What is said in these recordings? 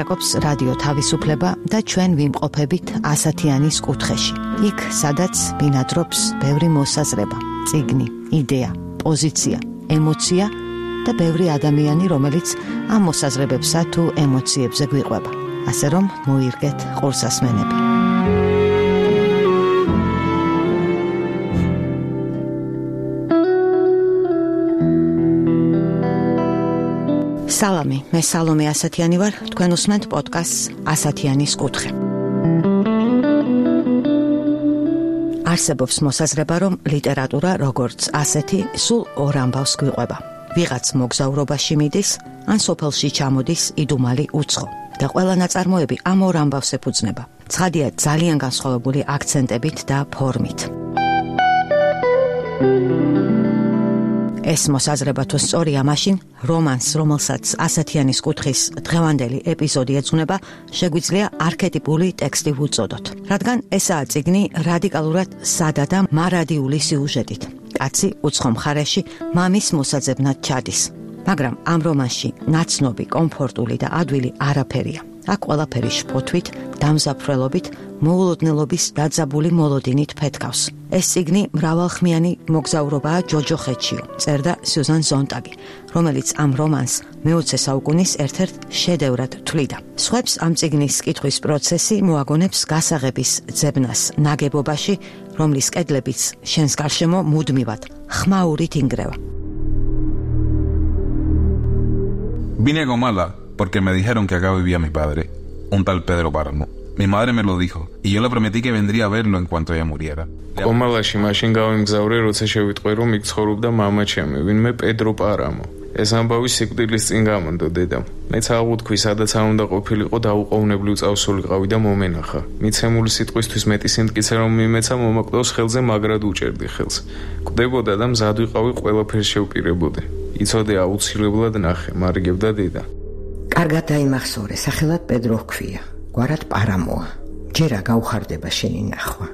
ლაპარაკობს რადიო თავისუფლება და ჩვენ ვიმყოფებით ასათიანის კუთხეში. იქ, სადაც ბინადრობს ბევრი მოსაზრება, წიგნი, იდეა, პოზიცია, ემოცია და ბევრი ადამიანი, რომელიც ამ მოსაზრებებსა თუ ემოციებზე გვიყვება. ასე რომ მოირგეთ ყურსასმენები. სალამი, მე სალომე ასათიანი ვარ, თქვენ უსმენთ პოდკასტს ასათიანის კუთხე. არსებობს მოსაზრება, რომ ლიტერატურა როგორც ასეთი სულ ორ ამბავს გვიყვება. ვიღაც მოგზაურობაში მიდის, ან სოფელში ჩამოდის იდუმალი უცხო. და ყველა ნაწარმოები ამ ორ ამბავს ეფუძნება. ცხადია ძალიან განსხვავებული აქცენტებით და ფორმით. ეს მოსაზრება თუ სწორია, მაშინ რომანს, რომელსაც ასათიანის კუთხის დღევანდელი ეპიზოდი ეძღვნება, შეგვიძლია არქეტიპული ტექსტი ვუწოდოთ. რადგან ესაა წიგნი რადიკალურად სადა და მარადიული სიუჟეტით. კაცი უცხო მხარეში მამის მოსაძებნად ჩადის. მაგრამ ამ რომანში ნაცნობი, კომფორტული და ადვილი არაფერია. აქ ყველაფერი შფოთვით, დამზაფრველობით, მოულოდნელობის დაძაბული მოლოდინით ფეთქავს. ეს წიგნი მრავალხმიანი მოგზაურობაა ჯოჯოხეთშიო, წერდა სიუზან ზონტაგი, რომელიც ამ რომანს მე-20 საუკუნის ერთ-ერთ შედევრად თვლიდა. სხვებს ამ წიგნის კითხვის პროცესი მოაგონებს გასაღების ძებნას ნაგებობაში, რომლის კედლებიც შენს გარშემო მუდმივად ხმაურით ინგრევა. Vine a Comala porque me dijeron que acá vivía mi padre, un tal Pedro Páramo. Mi madre me lo dijo y yo le prometí que vendría a verlo en cuanto ella muriera. Comalaში მაშინ გავიმგზავრე, როცა შევიტყვე, რომ იქ ცხოვრობდა მამა ჩემი, ვინმე პედრო პარამო. ეს ამბავი სიკვდილის წინ გამანდო დედამ. მეც აღუთქვი, სადაც არ უნდა ყოფილიყო, დაუყოვნებლივ წავსულიყავი და მომენახა. მიცემული სიტყვისთვის მეტი სიმტკიცე რომ მიმეცა, მომაკვდავს ხელზე, მაგრად უჭერდი ხელს. კვდებოდა და მზად ვიყავი ყველაფერს შევპირებოდი. იცოდე აუცილებლად ნახე, მარიგებდა დედა. კარგად დაიმახსოვრე, სახელად პედრო ჰქვია, გვარად პარამოა. ჯერა გაუხარდება შენი ნახვა.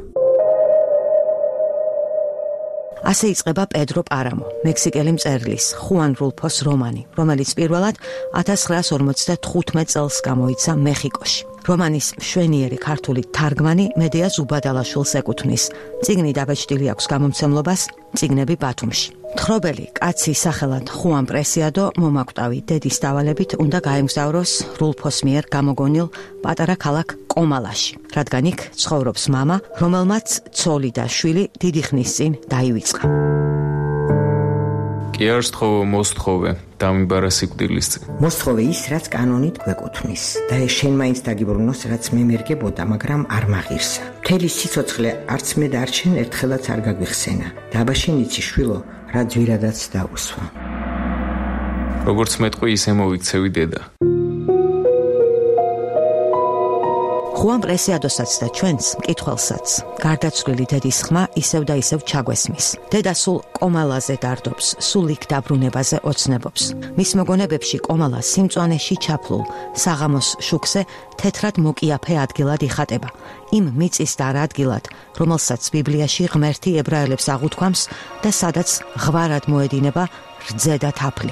ასე იწყება პედრო პარამო, მექსიკელი მწერლის ხუან რულფოს რომანი, რომელიც პირველად 1955 წელს გამოიცა მეხიკოში. რომანის მშვენიერი ქართული თარგმანი მედეა ზუბადალაშვილს ეკუთვნის. წიგნი დაბეჭდილი აქვს გამომცემლობას წიგნები ბათუმში. თხრობელი კაცი სახელად ხუან პრესიადო მომაკვდავი დედის დავალებით უნდა გაემგზავროს რულფოს მიერ გამოგონილ პატარა ქალაქ კომალაში, რადგან იქ ცხოვრობს მამა, რომელმაც ცოლი და შვილი დიდი ხნის წინ დაივიწყა. კი არ სთხოვო, მოსთხოვე, დამიბარა სიკვდილის წინ. მოსთხოვე ის, რაც კანონით გვეკუთვნის და ეს შენ მაინც დაგიბრუნოს, რაც მე მერგებოდა, მაგრამ არ მაღირსა. მთელი სიცოცხლე არც მე და არც შენ ერთხელაც არ გაგვიხსენა. და აბა შენ იცი შვილო, რა ძვირადაც დაუსვა. როგორც მეტყვი, ისე მოვიქცევი დედა. ხუან პრესიადოსაც და ჩვენს მკითხველსაც გარდაცვლილი დედის ხმა ისევ და ისევ ჩაგვესმის. დედა სულ კომალაზე დარდობს, სულ იქ დაბრუნებაზე ოცნებობს. მის მოგონებებში კომალა სიმწვანეში ჩაფლულ საღამოს შუქზე თეთრად მოკიაფე ადგილად იხატება. იმ მიწისდარ ადგილად, რომელსაც ბიბლიაში ღმერთი ებრაელებს აღუთქვამს და სადაც ღვარად მოედინება რძე და თაფლი.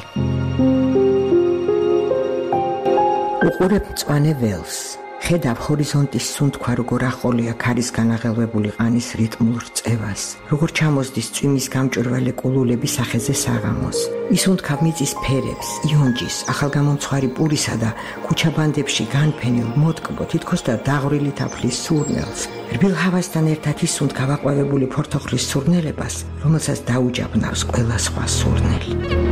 უყურებ მწვანე ველს. ხედავ ჰორიზონტის სუნთქვა, როგორ ახოლია ქარის განაღელვებული ყანის რიტმულ რწევას, როგორ ჩამოსდის წვიმის გამჭვირვალე კულულები სახეზე საღამოს. ისუნთქავ მიწის ფერებს, იონჯის, ახალგამომცხვარი პურისა და ქუჩაბანდებში განფენილ მოტკბო, თითქოს და დაღვრილი თაფლის სურნელს. რბილ ჰავასთან ერთად ისუნთქავ აყვავებული ფორთოხლის სურნელებას, რომელსაც დაუჯაბნავს ყველა სხვა სურნელი.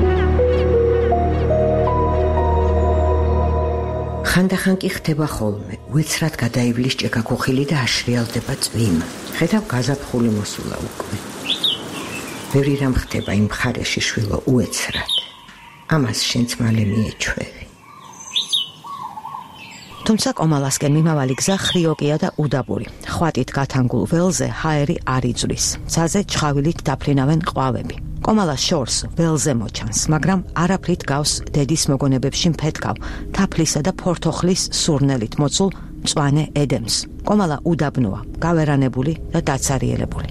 ხანდახან კი ხდება ხოლმე, უეცრად გადაივლის ჭექაქუხილი და აშრიალდება წვიმა. ხედავ გაზაფხული მოსულა უკვე. ბევრი რამ ხდება იმ მხარეში შვილო უეცრად. ამას შენც მალე მიეჩვევი. თუმცა კომალასკენ მიმავალი გზა ხრიოკია და უდაბური. ხვატით გათანგულ ველზე ჰაერი არ იძვლის. მცაზე ჩხავილით დაფრინავენ ყვავები. კომალას შორს ველზე მოჩანს, მაგრამ არაფრით გავს დედის მოგონებებში მფეთქავ, თაფლისა და ფორთოხლის სურნელით მოცულ მწვანე ედემს. კომალა უდაბნოა, გავერანებული და დაცარიელებული.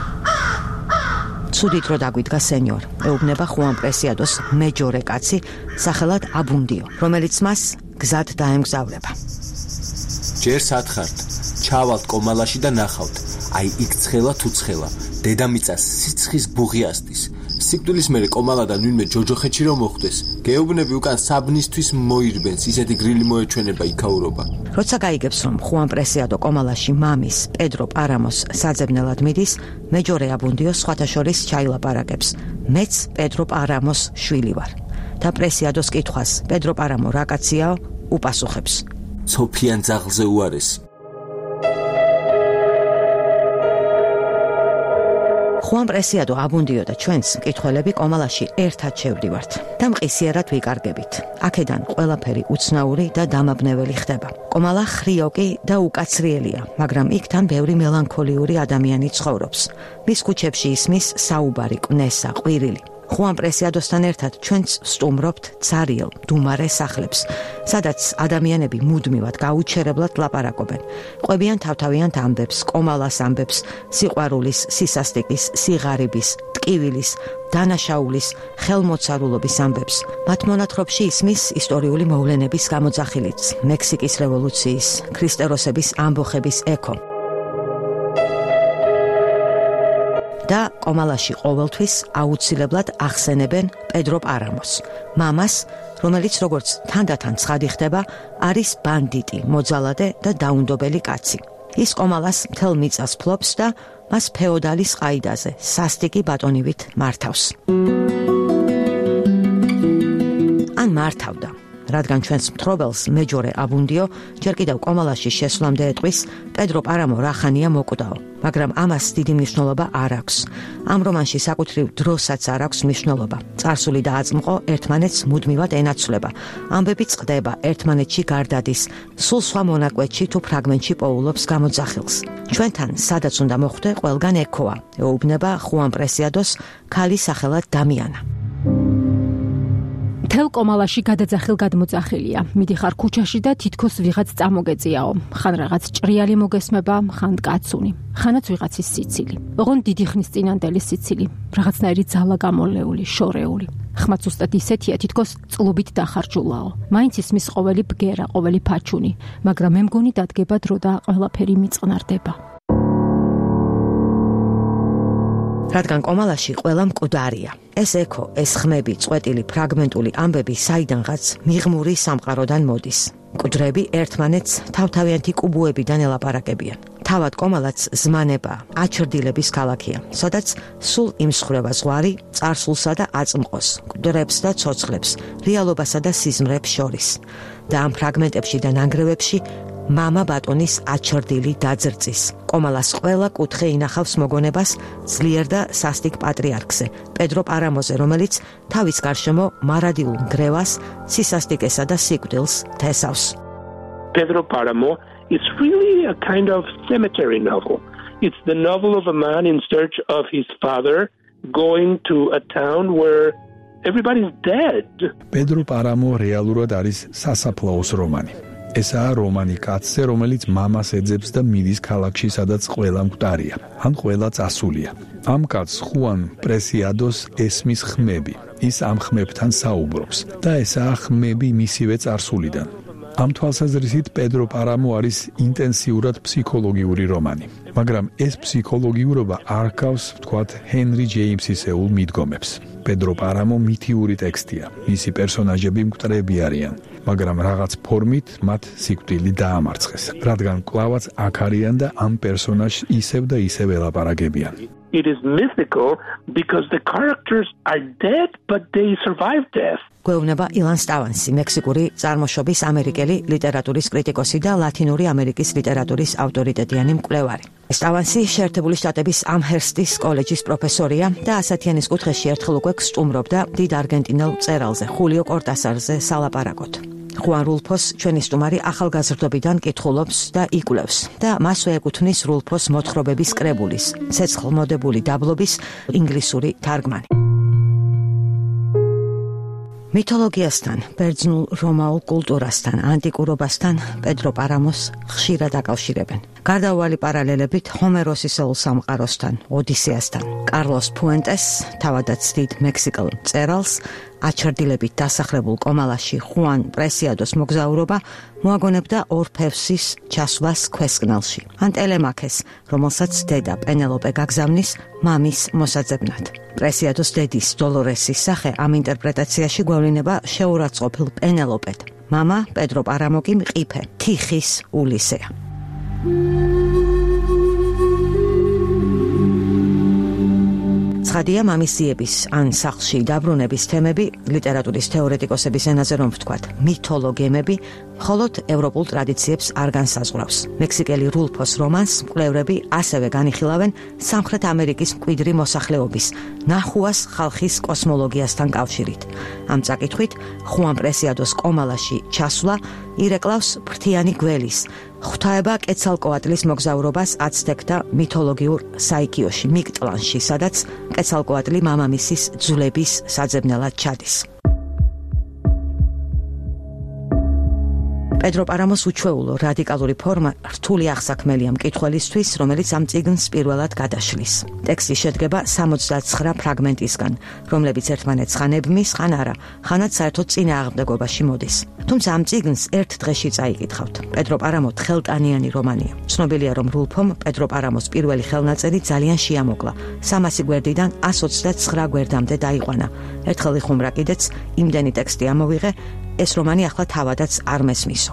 ცუდი დრო დაგვიდგა სენიორ, ეუბნება ხუან პრესიადოს მეჯორე კაცი, სახელად აბუნდიო, რომელიც მას გზად დაემგზავრება. ჯერ სათხართ, ჩავალთ კომალაში და ნახავთ. აი იქ ცხელა თუ ცხელა, დედამიწას სიცხის ბუღი ასდის. სიკვდილის მერე კომალა და ნვინმე ჯოჯოხეთში რომ მოხვდეს, გეუბნები უკან საბნისთვის მოირბენს, ისეთი გრილი მოეჩვენება იქაურობა. როცა გაიგებს, რომ ხუან პრესიადო კომალაში მამის, პედრო პარამოს საძებნელად მიდის, მეჯორე აბუნდიო სხვათა შორის ჩაილაპარაკებს. მეც პედრო პარამოს შვილი ვარ. და პრესიადოს კითხვას, პედრო პარამო რა კაციაო, უპასუხებს. ცოფიან ძაღლზე უარესი. ხუან პრესიადო აბუნდიო და ჩვენს მკითხველები კომალაში ერთად შევდივართ და მყისიერად ვიკარგებით. აქედან ყველაფერი უცნაური და დამაბნეველი ხდება. კომალა ხრიოკი და უკაცრიელია, მაგრამ იქთან ბევრი მელანქოლიური ადამიანი ცხოვრობს. მის ქუჩებში ისმის საუბარი, კვნესა, ყვირილი. ხუან პრესიადოსთან ერთად ჩვენც ვსტუმრობთ ცარიელ, დუმარე სახლებს, სადაც ადამიანები მუდმივად გაუჩერებლად ლაპარაკობენ. ყვებიან თავთავიანთ ამბებს, კომალას ამბებს, სიყვარულის, სისასტიკის, სიღარიბის, ტკივილის, დანაშაულის, ხელმოცარულობის ამბებს. მათ მონათხრობში ისმის ისტორიული მოვლენების გამოძახილიც, მექსიკის რევოლუციის, ქრისტეროსების ამბოხების ექო. და კომალაში ყოველთვის აუცილებლად ახსენებენ პედრო პარამოს, მამას, რომელიც როგორც თანდათან ცხადი ხდება, არის ბანდიტი, მოძალადე და დაუნდობელი კაცი. ის კომალას მთელ მიწას ფლობს და მას ფეოდალის ყაიდაზე, სასტიკი ბატონივით მართავს. ან მართავდა. რადგან ჩვენს მთხრობელს მეჯორე აბუნდიო ჯერ კიდევ კომალაში შესვლამდე ეტყვის, პედრო პარამო რახანია მოკვდაო, მაგრამ ამას დიდი მნიშვნელობა არ აქვს. ამ რომანში საკუთრივ დროსაც არ აქვს მნიშვნელობა. წარსული და აწმყო ერთმანეთს მუდმივად ენაცვლება. ამბები წყდება, ერთმანეთში გარდადის, სულ სხვა მონაკვეთში თუ ფრაგმენტში პოულობს გამოძახილს. ჩვენთან სადაც უნდა მოხვდე, ყველგან ექოა, ეუბნება ხუან პრესიადოს ქალის სახელად დამიანა. მთელ კომალაში გადაძახილ გადმოძახილია. მიდიხარ ქუჩაში და თითქოს ვიღაც წამოგეწიაო. ხან რაღაც ჭრიალი მოგესმება, ხან კაცუნი, ხანაც ვიღაცის სიცილი. ოღონ დიდი ხნის წინანდელი სიცილი, რაღაცნაირი ძალა გამოლეული, შორეული. ხმაც უსტად ისეთია, თითქოს წყლობით დახარჯულაო. მაინც ისმის ყოველი ბგერა, ყოველი ფაჩუნი, მაგრამ მე მგონი დადგება დრო და ყველაფერი მიწყნარდება. რადგან კომალაში ყველა მკვდარია. ეს ექო, ეს ხმები, წვეტილი, ფრაგმენტული ამბები საიდანღაც მიღმური სამყაროდან მოდის. მკვდრები ერთმანეთს თავთავიანთი კუბუებიდან ელაპარაკებიან. თავად კომალაც ზმანება, აჩრდილების ქალაქია, სადაც სულ იმსხვრება ზღვარი წარსულსა და აწმყოს, მკვდრებს და ცოცხლებს, რეალობასა და სიზმრებს შორის. და ამ ფრაგმენტებში და ნანგრევებში მამა ბატონის აჩრდილი დაძრწის. კომალას ყველა კუთხე ინახავს მოგონებას ძლიერ და სასტიკ პატრიარქზე, პედრო პარამოზე, რომელიც თავის გარშემო მარადილულ ნგრევას, სისასტიკესა და სიკვდილს თესავს. Pedro Paramo is really a kind of cemetery novel. It's the novel of a man in search of his father going to a town where everybody's dead. Pedro Paramo რეალურად არის სასაფლაოს რომანი. ესაა რომანი კაცზე, რომელიც მამას ეძებს და მიდის ქალაქში, სადაც ყველა მკვდარია, ან ყველა წასულია. ამ კაცს ხუან პრესიადოს ესმის ხმები. ის ამ ხმებთან საუბრობს და ესაა ხმები მისივე წარსულიდან. ამ თვალსაზრისით პედრო პარამო არის ინტენსიურად ფსიქოლოგიური რომანი, მაგრამ ეს ფსიქოლოგიურობა არ გავს, ვთქვათ, ჰენრი ჯეიმსისეულ მიდგომებს. პედრო პარამო მითიური ტექსტია, მისი პერსონაჟები მკვდრები არიან, მაგრამ რაღაც ფორმით მათ სიკვდილი დაამარცხეს, რადგან კლავაც აქ არიან და ამ პერსონაჟს ისევ და ისევ ელაპარაკებიან. It is mythical because the characters are dead but they survive death. გვეუბნება ილან სტავანსი, მექსიკური წარმოშობის ამერიკელი ლიტერატურის კრიტიკოსი და ლათინური ამერიკის ლიტერატურის ავტორიტეტიანი მკვლევარი. სტავანსი შეერთებული შტატების ამჰერსტის კოლეჯის პროფესორია და ასათიანის კუთხეში ერთხელ უკვე გსტუმრობდა დიდ არგენტინელ მწერალზე, ხულიო კორტასარზე სალაპარაკოთ. ხუან რულფოს ჩვენი სტუმარი ახალგაზრდობიდან კითხულობს და იკვლევს და მასვე ეკუთვნის რულფოს მოთხრობების კრებულის, ცეცხლმოდებული დაბლობის ინგლისური თარგმანი. მითოლოგიასთან, ბერძნულ რომაულ კულტურასთან, ანტიკურობასთან პედრო პარამოს ხშირად აკავშირებენ. გარდაუვალი პარალელებით ჰომეროსისეულ სამყაროსთან, ოდისეასთან, კარლოს ფუენტეს, თავადაც დიდ მექსიკელ მწერალს, აჩრდილებით დასახლებულ კომალაში ხუან პრესიადოს მოგზაურობა მოაგონებდა ორფევსის ჩასვლას ქვესკნელში, ან ტელემაქეს, რომელსაც დედა პენელოპე გაგზავნის მამის მოსაძებნად. პრესიადოს დედის დოლორესის სახე ამ ინტერპრეტაციაში გვევლინება შეურაცხყოფილ პენელოპედ. მამა პედრო პარამო კი მყიფე, თიხის ულისეა. ცხადია, მამისიების ან სახლში დაბრუნების თემები ლიტერატურის თეორეტიკოსების ენაზე რომ ვთქვათ, მითოლოგემები მხოლოდ ევროპულ ტრადიციებს არ განსაზღვრავს. მექსიკელი რულფოს რომანს მკვლევრები ასევე განიხილავენ სამხრეთ ამერიკის მკვიდრი მოსახლეობის, ნახუას ხალხის კოსმოლოგიასთან კავშირით. ამ წაკითხვით, ხუან პრესიადოს კომალაში ჩასვლა ირეკლავს ფრთიანი გველის, ღვთაება კეცალკოატლის მოგზაურობას აცტეკთა მითოლოგიურ საიქიოში, მიკტლანში, სადაც კეცალკოატლი მამამისის ძვლების საძებნელად ჩადის. პედრო პარამოს უჩვეულო რადიკალური ფორმა რთული აღსაქმელია მკითხველისთვის, რომელიც ამ წიგნს პირველად გადაშლის. ტექსტი შედგება 69 ფრაგმენტისგან, რომლებიც ერთმანეთს ხან ებმის, ხან არა, ხანაც საერთოდ წინააღმდეგობაში მოდის. თუმცა ამ წიგნს ერთ დღეში წაიკითხავთ. პედრო პარამო თხელტანიანი რომანია. ცნობილია, რომ რულფომ პედრო პარამოს პირველი ხელნაწერი ძალიან შეამოკლა. 300 გვერდიდან 129 გვერდამდე დაიყვანა. ერთხელ იხუმრა კიდეც, იმდენი ტექსტი ამოვიღე, ეს რომანი ახლა თავადაც არ მესმისო.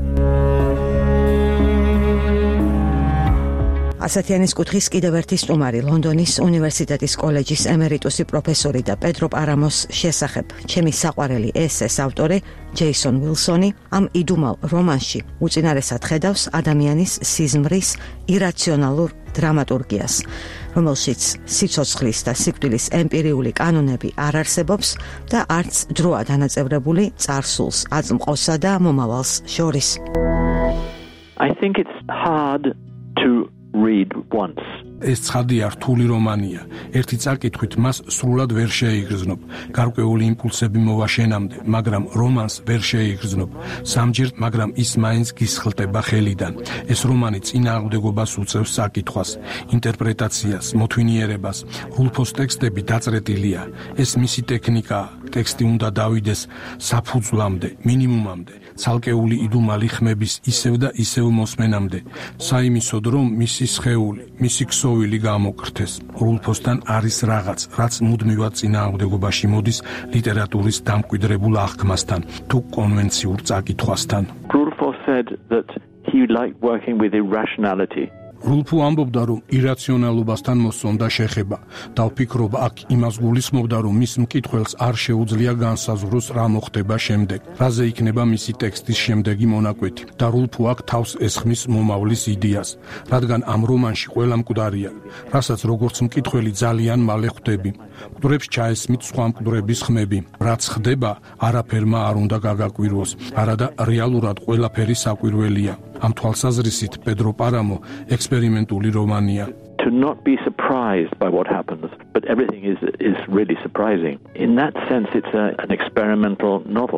ასათიანის კუთხის კიდევ ერთი სტუმარი, ლონდონის უნივერსიტეტის კოლეჯის ემერიტუსი პროფესორი და პედრო პარამოს შესახებ ჩემი საყვარელი ესეს ავტორი ჯეისონ ვილსონი ამ იდუმალ რომანში უწინარესად ხედავს ადამიანის სიზმრის ირაციონალურ დრამატურგიას, რომელშიც სიცოცხლის და სიკვდილის ემპირიული კანონები არ არსებობს და არც დროა დანაწევრებული წარსულს, აწმყოსა და მომავალს შორის. I think it's hard to read once. ეს ცხადია რთული რომანია. ერთი წაკითხვით მას სრულად ვერ შეიგრძნობ. გარკვეული იმპულსები მოვაშენამდე, მაგრამ რომანს ვერ შეიგრძნობ. სამჯერ, მაგრამ ის მაინც გისხლტება ხელიდან. ეს რომანი წინააღმდეგობას უწევს საკითხვას, ინტერპრეტაციას, მოთვინიერებას. რულფოს ტექსტები დაწრეტილია. ეს მისი ტექნიკაა. ტექსტი უნდა დავიდეს საფუძვლამდე, მინიმუმამდე, ცალკეული იდუმალი ხმების ისევ და ისევ მოსმენამდე. საიმისოდ, რომ მისი სხეული, მისი ქსოვილი გამოკრთეს. რულფოსთან არის რაღაც, რაც მუდმივად წინააღმდეგობაში მოდის ლიტერატურის დამკვიდრებულ აღქმასთან თუ კონვენციურ წაკითხვასთან. Rulfo said that he liked working with irrationality. რულფო ამბობდა, რომ ირაციონალობასთან მოსწონდა შეხება და ვფიქრობ, აქ იმას გულისხმობდა, რომ მის მკითხველს არ შეუძლია განსაზღვროს რა მოხდება შემდეგ, რაზე იქნება მისი ტექსტის შემდეგი მონაკვეთი და რულფო აქ თავს ესხმის მომავლის იდეას, რადგან ამ რომანში ყველა მკვდარია, რასაც როგორც მკითხველი ძალიან მალე ხვდები. მკვდრებს ჩაესმით სხვა მკვდრების ხმები, რაც ხდება, არაფერმა არ უნდა გაგაკვირვოს, არადა რეალურად ყველაფერი საკვირველია. ამ თვალსაზრისით პედრო პარამო ექსპერიმენტული რომანია. To not be surprised by what happens, but everything is really surprising. In that sense, it's an experimental novel.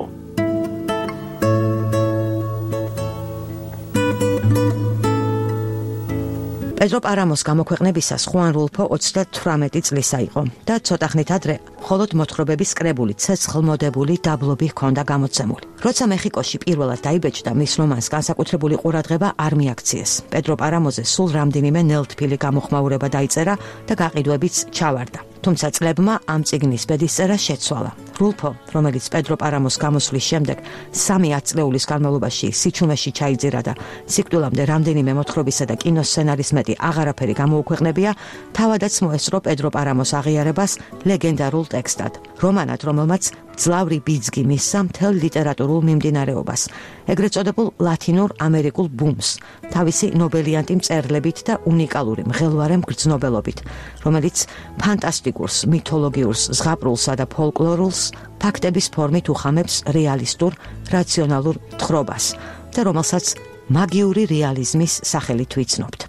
პედრო პარამოს გამოქვეყნებისას ხუან რულფო 38 წლისა იყო და ცოტახნით ადრე მხოლოდ მოთხრობების კრებული ცეცხლმოდებული დაბლობი ჰქონდა გამოცემული. როცა მეხიკოში პირველად დაიბეჭდა, მის რომანს განსაკუთრებული ყურადღება არ მიაქციეს. პედრო პარამოზე სულ რამდენიმე ნელთბილი გამოხმაურება დაიწერა და გაყიდვებიც ჩავარდა. თუმცა წლებმა ამ წიგნის ბედისწერა შეცვალა. რულფო, რომელიც პედრო პარამოს გამოსვლის შემდეგ 3 ათწლეულის განმავლობაში სიჩუმეში ჩაიძირა და სიკვდილამდე რამდენიმე მოთხრობისა და კინოსცენარის მეტი აღარაფერი გამოუქვეყნებია, თავადაც მოესწრო პედრო პარამოს აღიარებას ლეგენდარულ ტექსტად. რომანად, რომელმაც ძლავრი ბიძგი მისცა მთელ ლიტერატურულ მიმდინარეობას, ეგრეთ წოდებულ ლათინურ ამერიკულ ბუმს, თავისი ნობელიანტი მწერლებით და უნიკალური მღელვარე მგრძნობელობით, რომელიც ფანტასტიკურს, მითოლოგიურს, ზღაპრულსა და ფოლკლორულს ფაქტების ფორმით უხამებს რეალისტურ, რაციონალურ თხრობას და რომელსაც მაგიური რეალიზმის სახელით ვიცნობთ.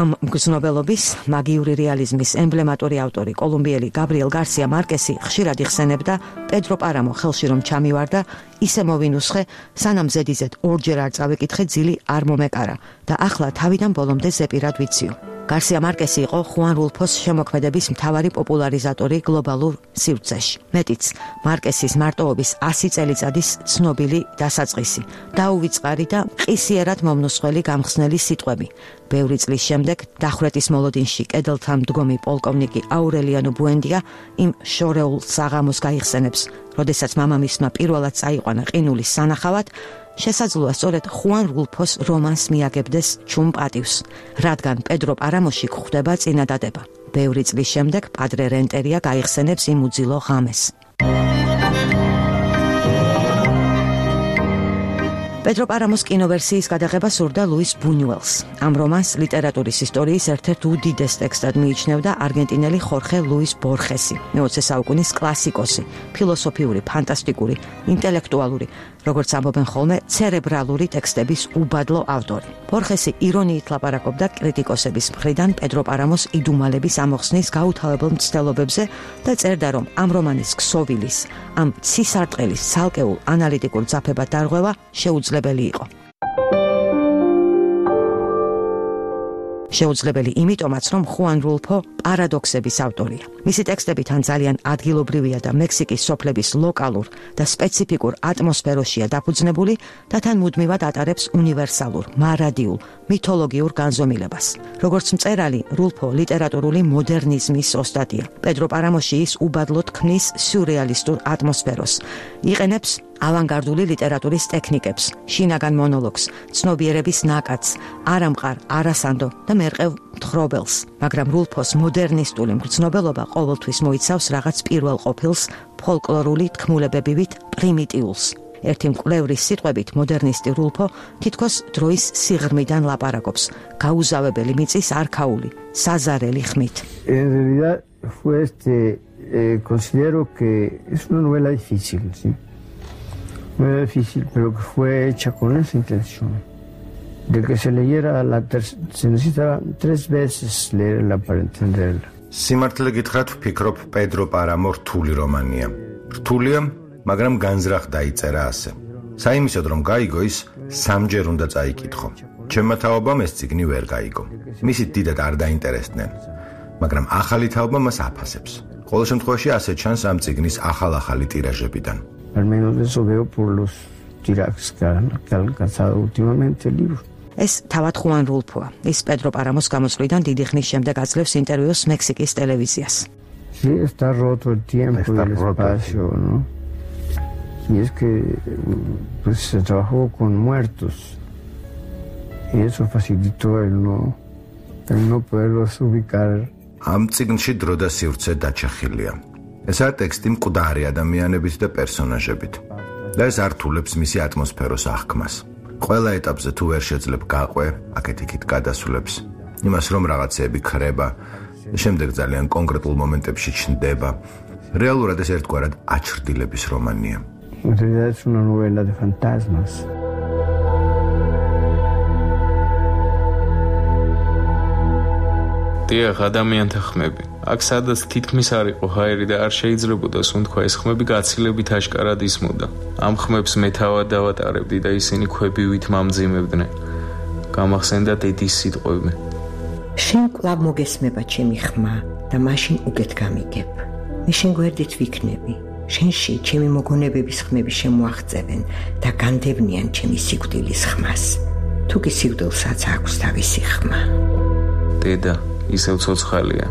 ამ მგრძნობელობის მაგიური რეალიზმის ემბლემატური ავტორი კოლუმბიელი გაბრიელ გარსია მარკესი ხშირად იხსენებდა პედრო პარამო ხელში რომ ჩამივარდა ისე მოვინუსხე სანამ ზედიზედ ორჯერ არ წავიკითხე ძილი არ მომეკარა და ახლა თავიდან ბოლომდე ზეპირად ვიციო. გარსია მარკესი იყო ხუან რულფოს შემოქმედების მთავარი პოპულარიზატორი გლობალურ სივრცეში. მეტიც, მარკესის მარტოობის 100 წელიწადის ცნობილი დასაწყისი, დაუვიწყარი და ყისიერად მომნუსხველი გამხსნელი სიტყვები. ბევრი წლის შემდეგ დახვრეტის მოლოდინში კედელთან მდგომი პოლკოვნიკი აურელიანო ბუენდია იმ შორეულ საღამოს გაიხსენებს, როდესაც მამამისმა პირველად წაიყვანა ყინულის სანახავად, შესაძლოა სწორედ ხუან რულფოს რომანს მიაგებდეს ჩუმ პატივს, რადგან პედრო პარამოში გვხვდება წინადადება. ბევრი წლის შემდეგ პადრე რენტერია გაიხსენებს იმ უძილო ღამეს. პედრო პარამოს კინოვერსიის გადაღება სურდა ლუის ბუნიუელს. ამ რომანს ლიტერატურის ისტორიის ერთ-ერთ უდიდეს ტექსტად მიიჩნევდა არგენტინელი ხორხე ლუის ბორხესი, მე-20 საუკუნის კლასიკოსი, ფილოსოფიური, ფანტასტიკური, ინტელექტუალური, როგორც ამბობენ ხოლმე, ცერებრალური ტექსტების უბადლო ავტორი. ბორხესი ირონიით ლაპარაკობდა კრიტიკოსების მხრიდან პედრო პარამოს იდუმალების ამოხსნის გაუთავებელ მცდელობებზე და წერდა, რომ ამ რომანის ქსოვილის, ამ ცისარტყელის ცალკეულ ანალიტიკურ ძაფებად დარღვევა შეუძლებელი იყო. შეუძლებელი იმიტომაც, რომ ხუან რულფო პარადოქსების ავტორია. მისი ტექსტები თან ძალიან ადგილობრივია და მექსიკის სოფლების ლოკალურ და სპეციფიკურ ატმოსფეროშია დაფუძნებული და თან მუდმივად ატარებს უნივერსალურ, მარადიულ, მითოლოგიურ განზომილებას. როგორც მწერალი, რულფო ლიტერატურული მოდერნიზმის ოსტატია. პედრო პარამოში ის უბადლოდ ქმნის სიურეალისტურ ატმოსფეროს. იყენებს ავანგარდული ლიტერატურის ტექნიკებს, შინაგან მონოლოგს, ცნობიერების ნაკადს, არამყარ, არასანდო და მერყევ მთხრობელს, მაგრამ რულფოს მოდერნისტული მგრძნობელობა ყოველთვის მოიცავს რაღაც პირველ ყოფილს, ფოლკლორული თქმულებებივით პრიმიტიულს. ერთი მკვლევრის სიტყვებით მოდერნისტი რულფო თითქოს დროის სიღრმიდან ლაპარაკობს, გაუზავებელი მიწის არქაული, საზარელი ხმით. En realidad fue considero que es una novela difícil, ¿sí? No era difícil, pero que fue hecha con esa intención. De que se leyera se necesitaba 3 veces leerla para entenderla. სიმართლე გითხრათ, ვფიქრობ, პედრო პარამო რთული რომანია. რთულია, მაგრამ განზრახ დაიწერა ასე. საიმისოდ რომ გაიგო ის, 3ჯერ უნდა წაიკითხო. ჩემმა თაობამ ეს წიგნი ვერ გაიგო. მისი დიდად არ დაინტერესდნენ, მაგრამ ახალი თაობა მას აფასებს. ყოველ შემთხვევაში ასე ჩანს ამ წიგნის ახალ-ახალი ტირაჟებიდან. Al menos eso veo por los tirajes que han alcanzado últimamente el libro. ეს თავად ხუან რულფოა. ის პედრო პარამოს გამოწვიდან დიდი ხნის შემდეგ აძლევს ინტერვიუს მექსიკის ტელევიზიას. Sí, está roto el tiempo y el espacio, ¿no? Y es que pues, se trabajó con muertos y eso facilitó el no poderlos ubicar. ამ წიგნში დრო და სივრცე დაჩეხილია. ესაა ტექსტი მკვდარი ადამიანებით და პერსონაჟებით და ეს ართულებს მისი ატმოსფეროს აღქმას. ყველა ეტაპზე თუ ვერ შეძლებ გაყვე, აქეთ-იქით გადასულებს, იმას რომ რაღაცეები ქრება, შემდეგ ძალიან კონკრეტულ მომენტებში ჩნდება. რეალურად ეს ერთგვარად აჩრდილების რომანია. En realidad es una novela de fantasmas. დიახ, ადამიანთა ხმები. აქ სადაც თითქმის არ იყო ჰაერი და არ შეიძლებოდა სუნთქვა, ეს ხმები გაცილებით აშკარად ისმოდა. ამ ხმებს მე თავად დავატარებდი და ისინი ქვებივით მამძიმებდნენ. გამახსენდა დედის სიტყვები. შენ კვლავ მოგესმება ჩემი ხმა და მაშინ უკეთ გამიგებ. მე შენ გვერდით ვიქნები. შენში ჩემი მოგონებების ხმები შემოაღწევენ და განდევნიან ჩემი სიკვდილის ხმას. თუ კი სიკვდილსაც აქვს თავისი ხმა. დედა ისევ ცოცხალია.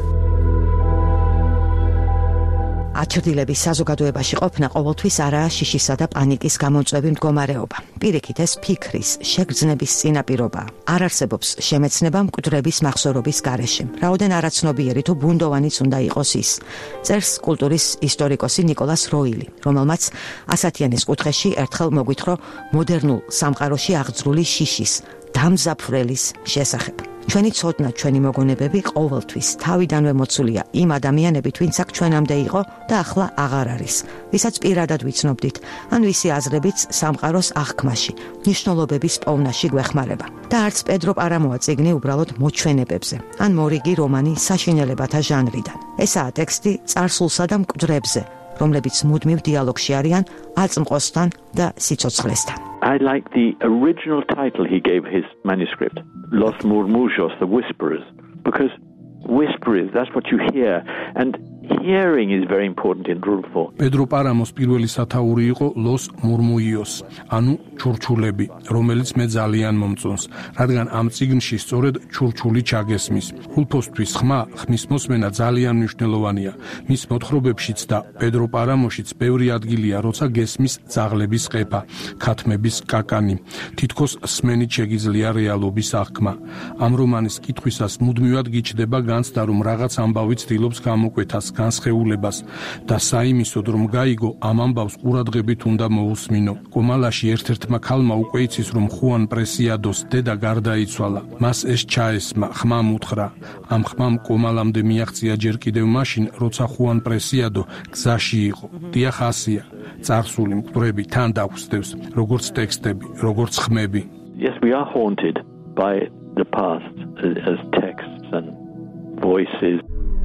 აჩრდილების საზოგადოებაში ყოფნა ყოველთვის არაა შიშისა და პანიკის გამომწვევი მდგომარეობა. პირიქით, ეს ფიქრის, შეგრძნების წინაპირობაა. არ არსებობს შემეცნება მკვდრების მახსოვრობის გარეშე. რაოდენ არაცნობიერი თუ ბუნდოვანიც უნდა იყოს ის. წერს კულტურის ისტორიკოსი ნიკოლას როილი, რომელმაც ასათიანის კუთხეში ერთხელ მოგვითხრა მოდერნულ სამყაროში აღძრული შიშის, დამზაფრელის შესახებ. ჩვენი ცოდნა, ჩვენი მოგონებები ყოველთვის თავიდანვე მოცულია იმ ადამიანებით, ვინც აქ ჩვენამდე იყო და ახლა აღარ არის, ვისაც პირადად ვიცნობდით, ან ვისი აზრებიც სამყაროს აღქმაში, მნიშვნელობების პოვნაში გვეხმარება. და არც პედრო პარამოა წიგნი უბრალოდ მოჩვენებებზე, ან მორიგი რომანი საშინელებათა ჟანრიდან. ესაა ტექსტი წარსულსა და მკვდრებზე, რომლებიც მუდმივ დიალოგში არიან აწმყოსთან და სიცოცხლესთან. I like the original title he gave his manuscript, Los Murmullos, the Whisperers, because whisperers, that's what you hear, and hearing is very important in Rulfo. პედრო პარამოს პირველი სათაური იყო Los Murmullos, ანუ ჩურჩულები, რომელიც მე ძალიან მომწონს, რადგან ამ წიგნში სწორედ ჩურჩული ჩაგესმის. Rulfosთვის ხმის მოსმენა ძალიან მნიშვნელოვანია. მის მოთხრობებშიც და პედრო პარამოშიც ბევრი ადგილია, როცა გესმის ძაღლების ყეფა, ქათმების კაკანი. თითქოს სმენით შეგიძლია რეალობის აღქმა. ამ რომანის კითხვისას მუდმივად გიჩდება განცდა, რომ რაღაც ამბავი ცდილობს გამოკვეთას, განსხეულებას და საიმისოდ რომ გაიგო ამ ამბავს ყურადღებით უნდა მოусმინო. კომალაში ერთ-ერთმა ქალმა უკვე იცის რომ ხუან პრესიადოს დედა გარდაიცვალა. მას ეს ჩაესმა, ხმამ უთხრა. ამ ხმამ კომალამდე მიაღწია ჯერ კიდევ მაშინ, როცა ხუან პრესიადო გზაში იყო. დიახ, ასია. წარსული მკვდრები თან დაგვსდევს, როგორც ტექსტები, როგორც ხმები. Yes, we are haunted by the past as texts and voices.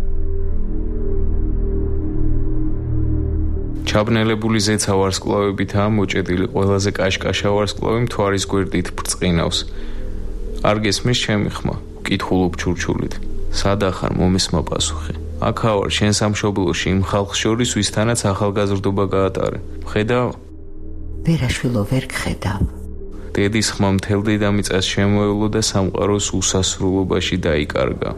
ჩაბნელებული ზეცა ვარსკვლავებითაა მოჭედილი, ყველაზე კაშკაშა ვარსკვლავი მთვარის გვერდით ბრწყინავს. არ გესმის ჩემი ხმა, ვკითხულობ ჩურჩულით. სადა ხარ მომესმა პასუხი. აქა ვარ შენ სამშობლოში იმ ხალხს შორის, ვისთანაც ახალგაზრდობა გაატარე. ხედავ? ვერაშვილო ვერ გხედავ. დედის ხმა მთელ დედამიწას შემოევლო და სამყაროს უსასრულობაში დაიკარგა.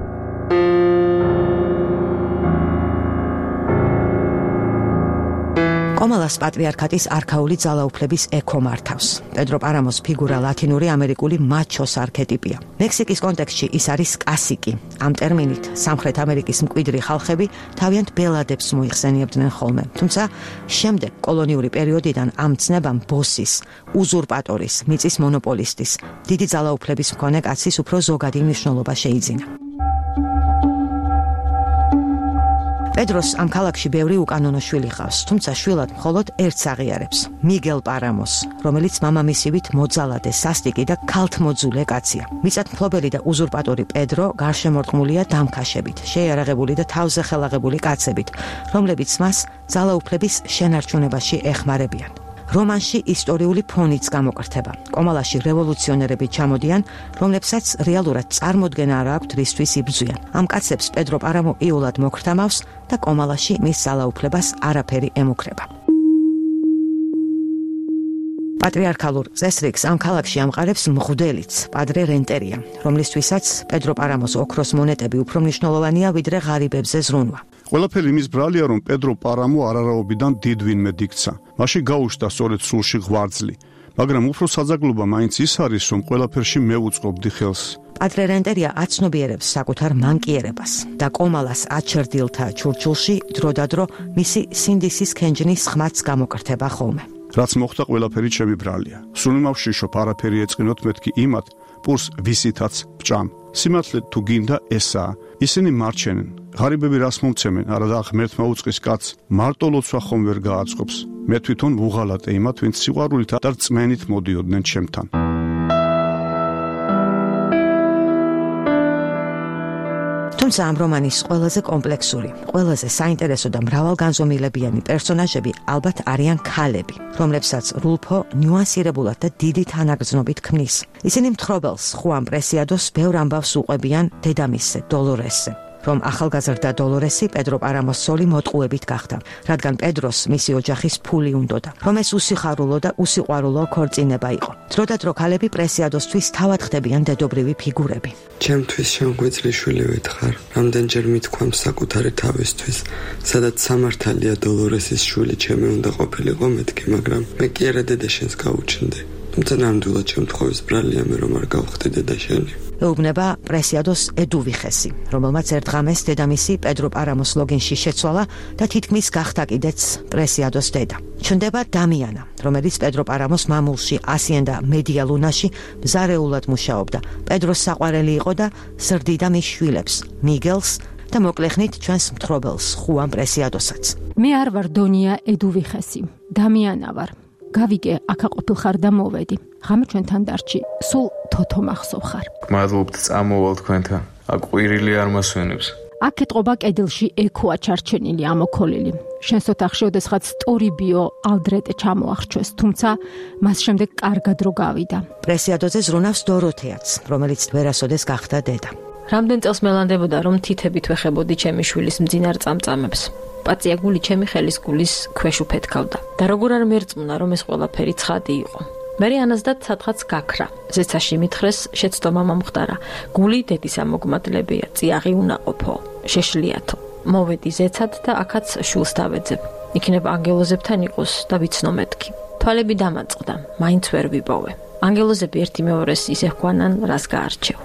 კომალას პატრიარქატის არქაული ძალაუფლების ექო მართავს. პედრო პარამოს ფიგურა ლათინური ამერიკული მაჩოს არქეტიპია. მექსიკის კონტექსტში ის არის კასიკი. ამ ტერმინით სამხრეთ ამერიკის მკვიდრი ხალხები თავიანთ ბელადებს მოიხსენიებდნენ ხოლმე. თუმცა შემდეგ კოლონიური პერიოდიდან ამ ცნებამ ბოსის, უზურპატორის, მიწის მონოპოლისტის, დიდი ძალაუფლების მქონე კაცის უფრო ზოგადი მნიშვნელობა შეიძინა. პედროს ამ ქალაქში ბევრი უკანონო შვილი ჰყავს, თუმცა შვილად მხოლოდ ერთს აღიარებს, მიგელ პარამოს, რომელიც მამამისივით მოძალადე, სასტიკი და ქალთმოძულე კაცია. მიწათმფლობელი და უზურპატორი პედრო გარშემორტყმულია დამქაშებით, შეიარაღებული და თავზე ხელაღებული კაცებით, რომლებიც მას ძალაუფლების შენარჩუნებაში ეხმარებიან. რომანში ისტორიული ფონიც გამოკრთება. კომალაში რევოლუციონერები ჩამოდიან, რომლებსაც რეალურად წარმოდგენა არ აქვთ რისთვის იბრძვიან. ამ კაცებს პედრო პარამო იულად მოკრთამავს და კომალაში მის ძალაუფლებას არაფერი ემუქრება. პატრიარქალურ წესრიგს ამ ქალაქში ამყარებს მღვდელიც, პადრე რენტერია, რომლისთვისაც პედრო პარამოს ოქროს მონეტები უფრო მნიშვნელოვანია ვიდრე ღარიბებზე ზრუნვა. ყველაფერი იმის ბრალია, რომ პედრო პარამო არარავიდან დიდ ვინმე დიქცა. მაშინ გაუშვდა სწორედ სულში ღვარძლი, მაგრამ უფრო საძაგლობა მაინც ის არის, რომ ყველაფერში მე უწყობდი ხელს. პადრე რენტერია აცნობიერებს საკუთარ მანკიერებას და კომალას აჩერდილთა ჩურჩულში დროდადრო მისი სინდისის ქენჯნის ხმაც გამოკრთება ხოლმე. რაც მოხდა ყველაფერი ჩემი ბრალია. სულ მავშიშობ არაფერი ეწყინოთ მეთქი იმათ, პურს ვისითაც ბჭამ. სიმართლე თუ გინდა ესაა. ისინი მარჩენენ. ღარიბები რას მომცემენ, არა და ღმერთმა უწყის კაცს მარტო ლოცვა ხომ ვერ გააწყობს. მე თვითონ ვუღალატე იმათ, ვინც სიყვარულით და რწმენით მოდიოდნენ ჩემთან. თუმცა ამ რომანის ყველაზე კომპლექსური, ყველაზე საინტერესო და მრავალგანზომილებიანი პერსონაჟები ალბათ არიან ქალები, რომლებსაც რულფო ნიუანსირებულად და დიდი თანაგრძნობით ქმნის. ისინი მთხრობელს, ხუან პრესიადოს ბევრ ამბავს უყვებიან დედამისზე, დოლორესზე. რომ ახალგაზრდა დოლორესი პედრო პარამოს სოლი მოტყუებით გახდა, რადგან პედროს მისი ოჯახის ფული უნდოდა, რომ ეს უსიხარულო და უსიყვარულო ქორწინება იყო. დროდადრო ქალები პრესიადოსთვის თავად ხდებიან დედობრივი ფიგურები. ჩემთვის შემგვეძლი შვილი ვეთხარ, რამდენჯერ მithქვამ საკუთარი თავისთვის, სადაც სამართალია დოლორესის შვილი ჩემი უნდა ყოფილიყო მეთქი, მაგრამ მე კი არა დედა შენს გაუჩნდი. თუმცა ნამდვილად შემთხვევის ბრალია მე რომ არ გავხდი დედაშენი. ეუბნება პრესიადოს ედუვიხესი, რომელმაც ერთ ღამეს დედამისი პედრო პარამოს ლოგინში შეცვალა და თითქმის გახდა კიდეც პრესიადოს დედა. ჩნდება დამიანა, რომელიც პედრო პარამოს მამულში ასიან და მედიალუნაში მზარეულად მუშაობდა. პედროს საყვარელი იყო და ზრდიდა მის შვილებს, მიგელს და მოკლეხნით ჩვენს მთხრობელს, ხუან პრესიადოსაც. მე არ ვარ დონია ედუვიხესი, დამიანა ვარ. გავიგე, აქ აყოფილხარ და მოვედი. ღამე ჩვენთან დარჩი, სულ თოთო მახსოვ ხარ. გმადლობთ, წამოვალ თქვენთან. აქ ყვირილი არ მასვენებს. აქ ეტყობა კედელში ექოა ჩარჩენილი ამოქოლილი. შენს ოთახში ოდესღაც სტორი ბიო ალდრეტე ჩამოახჩვეს, თუმცა მას შემდეგ კარგად რო გავიდა. პრესიადოზე ზრუნავს დოროთეაც, რომელიც ვერასოდეს გახდა დედა. რამდენ წელს მელანდებოდა რომ თითებით ვეხებოდი ჩემი შვილის მძინარ წამწამებს. პაწია გული ჩემი ხელის გულის ქვეშ უფეთქავდა და როგორ არ მერწმუნა რომ ეს ყველაფერი ცხადი იყო. მე ანაზდად სადღაც გაქრა. ზეცაში მითხრეს შეცდომა მომხდარა. გული დედის ამოგმადლებია, წიაღი უნაყოფო, შეშლიათო. მოვედი ზეცად და აქაც შულს დავეძებ. იქნება ანგელოზებთან იყოს და ვიცნო მეთქი. თვალები დამაწყდა, მაინც ვერ ვიპოვე. ანგელოზები ერთი მეორეს ისე ჰქვანან, რას გაარჩევ.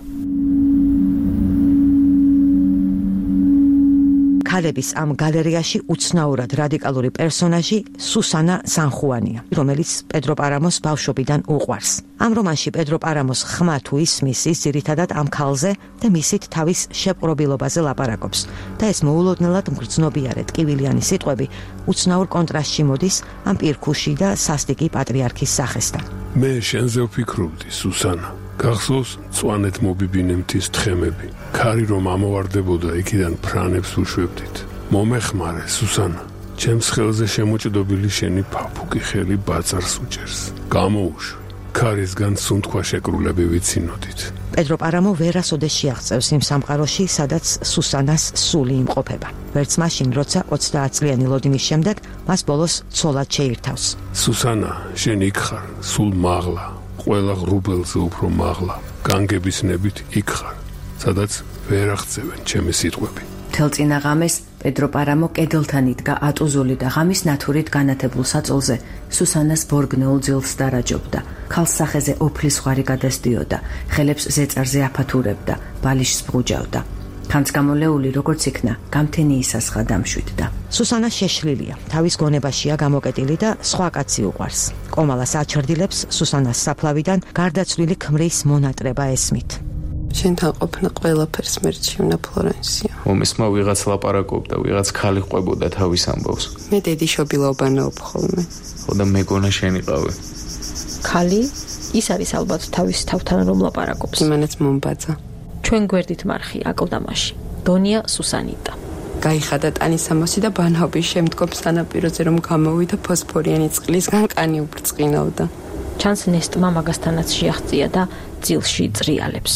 ქალების ამ გალერეაში უცნაურად რადიკალური პერსონაჟი სუსანა სანხუანია, რომელიც პედრო პარამოს ბავშვობიდან უყვარს. ამ რომანში პედრო პარამოს ხმა თუ ისმის, ის ძირითადად ამ ქალზე და მისით თავის შეპყრობილობაზე ლაპარაკობს და ეს მოულოდნელად მგრძნობიარე ტკივილიანი სიტყვები უცნაურ კონტრასტში მოდის ამ პირქუში და სასტიკი პატრიარქის სახესთან. მე შენზე ვფიქრობდი, სუსანა. გახსოვს მწვანეთ მობიბინემთის თხემები. ქარი რომ ამოვარდებოდა, იქიდან ფრანებს უშვებდით. მომეხმარე, სუსანა. ჩემს ხელზე შემოჭდობილი შენი ფაფუკი ხელი ბაწარს უჭერს. გამოუშვი. ქარისგან სუნთქვა შეკრულები ვიცინოდით. პედრო პარამო ვერასოდეს შეაღწევს იმ სამყაროში, სადაც სუსანას სული იმყოფება. ვერც მაშინ, როცა 30 წლიანი ლოდინის შემდეგ მას ბოლოს ცოლად შეირთავს. სუსანა, შენ იქ ხარ, სულ მაღლა. ყველა ღრუბელზე უფრო მაღლა, განგების ნებით იქ ხარ, სადაც ვერ აღწევენ ჩემი სიტყვები. თელწინა ღამეს პედრო პარამო კედელთან იდგა ატუზული და ღამის ნათურით განათებულ საწოლზე სუსანას ბორგნეულ ძილს დარაჯობდა. ქალს სახეზე ოფლის ხვარი გადასდიოდა, ხელებს ზეწარზე აფათურებდა, ბალიშს ბრუჯავდა. ხანს გამოლეული როგორც იქნა, გამთენი ისასხა დამშვიდდა. სუსანა შეშლილია, თავის გონებაშია გამოკეტილი და სხვა კაცი უყვარს. კომალას აჩრდილებს სუსანას საფლავიდან გარდაცვლილი ქმრის მონატრება ესმით. შენთან ყოფნა ყველაფერს მერჩივნა ფლორენსია. მომისმა ვიღაც ლაპარაკობდა, ვიღაც ქალი ყვებოდა თავის ამბავს. მე დედი შობილაობანაობ ხოლმე. ხო და მეგონა შენიყავე. ქალი ის არის ალბათ თავის თავთან რომ ლაპარაკობს. იმანაც მომბაძა. ჩვენ გვერდით მარხი აკლდამაში. დონია სუსანიტა. გაიხადა ტანისამოსი და ბანაობის შემდგომ სანაპიროზე რომ გამოვიდა ფოსფორიანი წყლისგან კანი უბრწყინავდა. ჩანს ნესტმა მაგასთანაც შეაღწია და ძილში წრიალებს.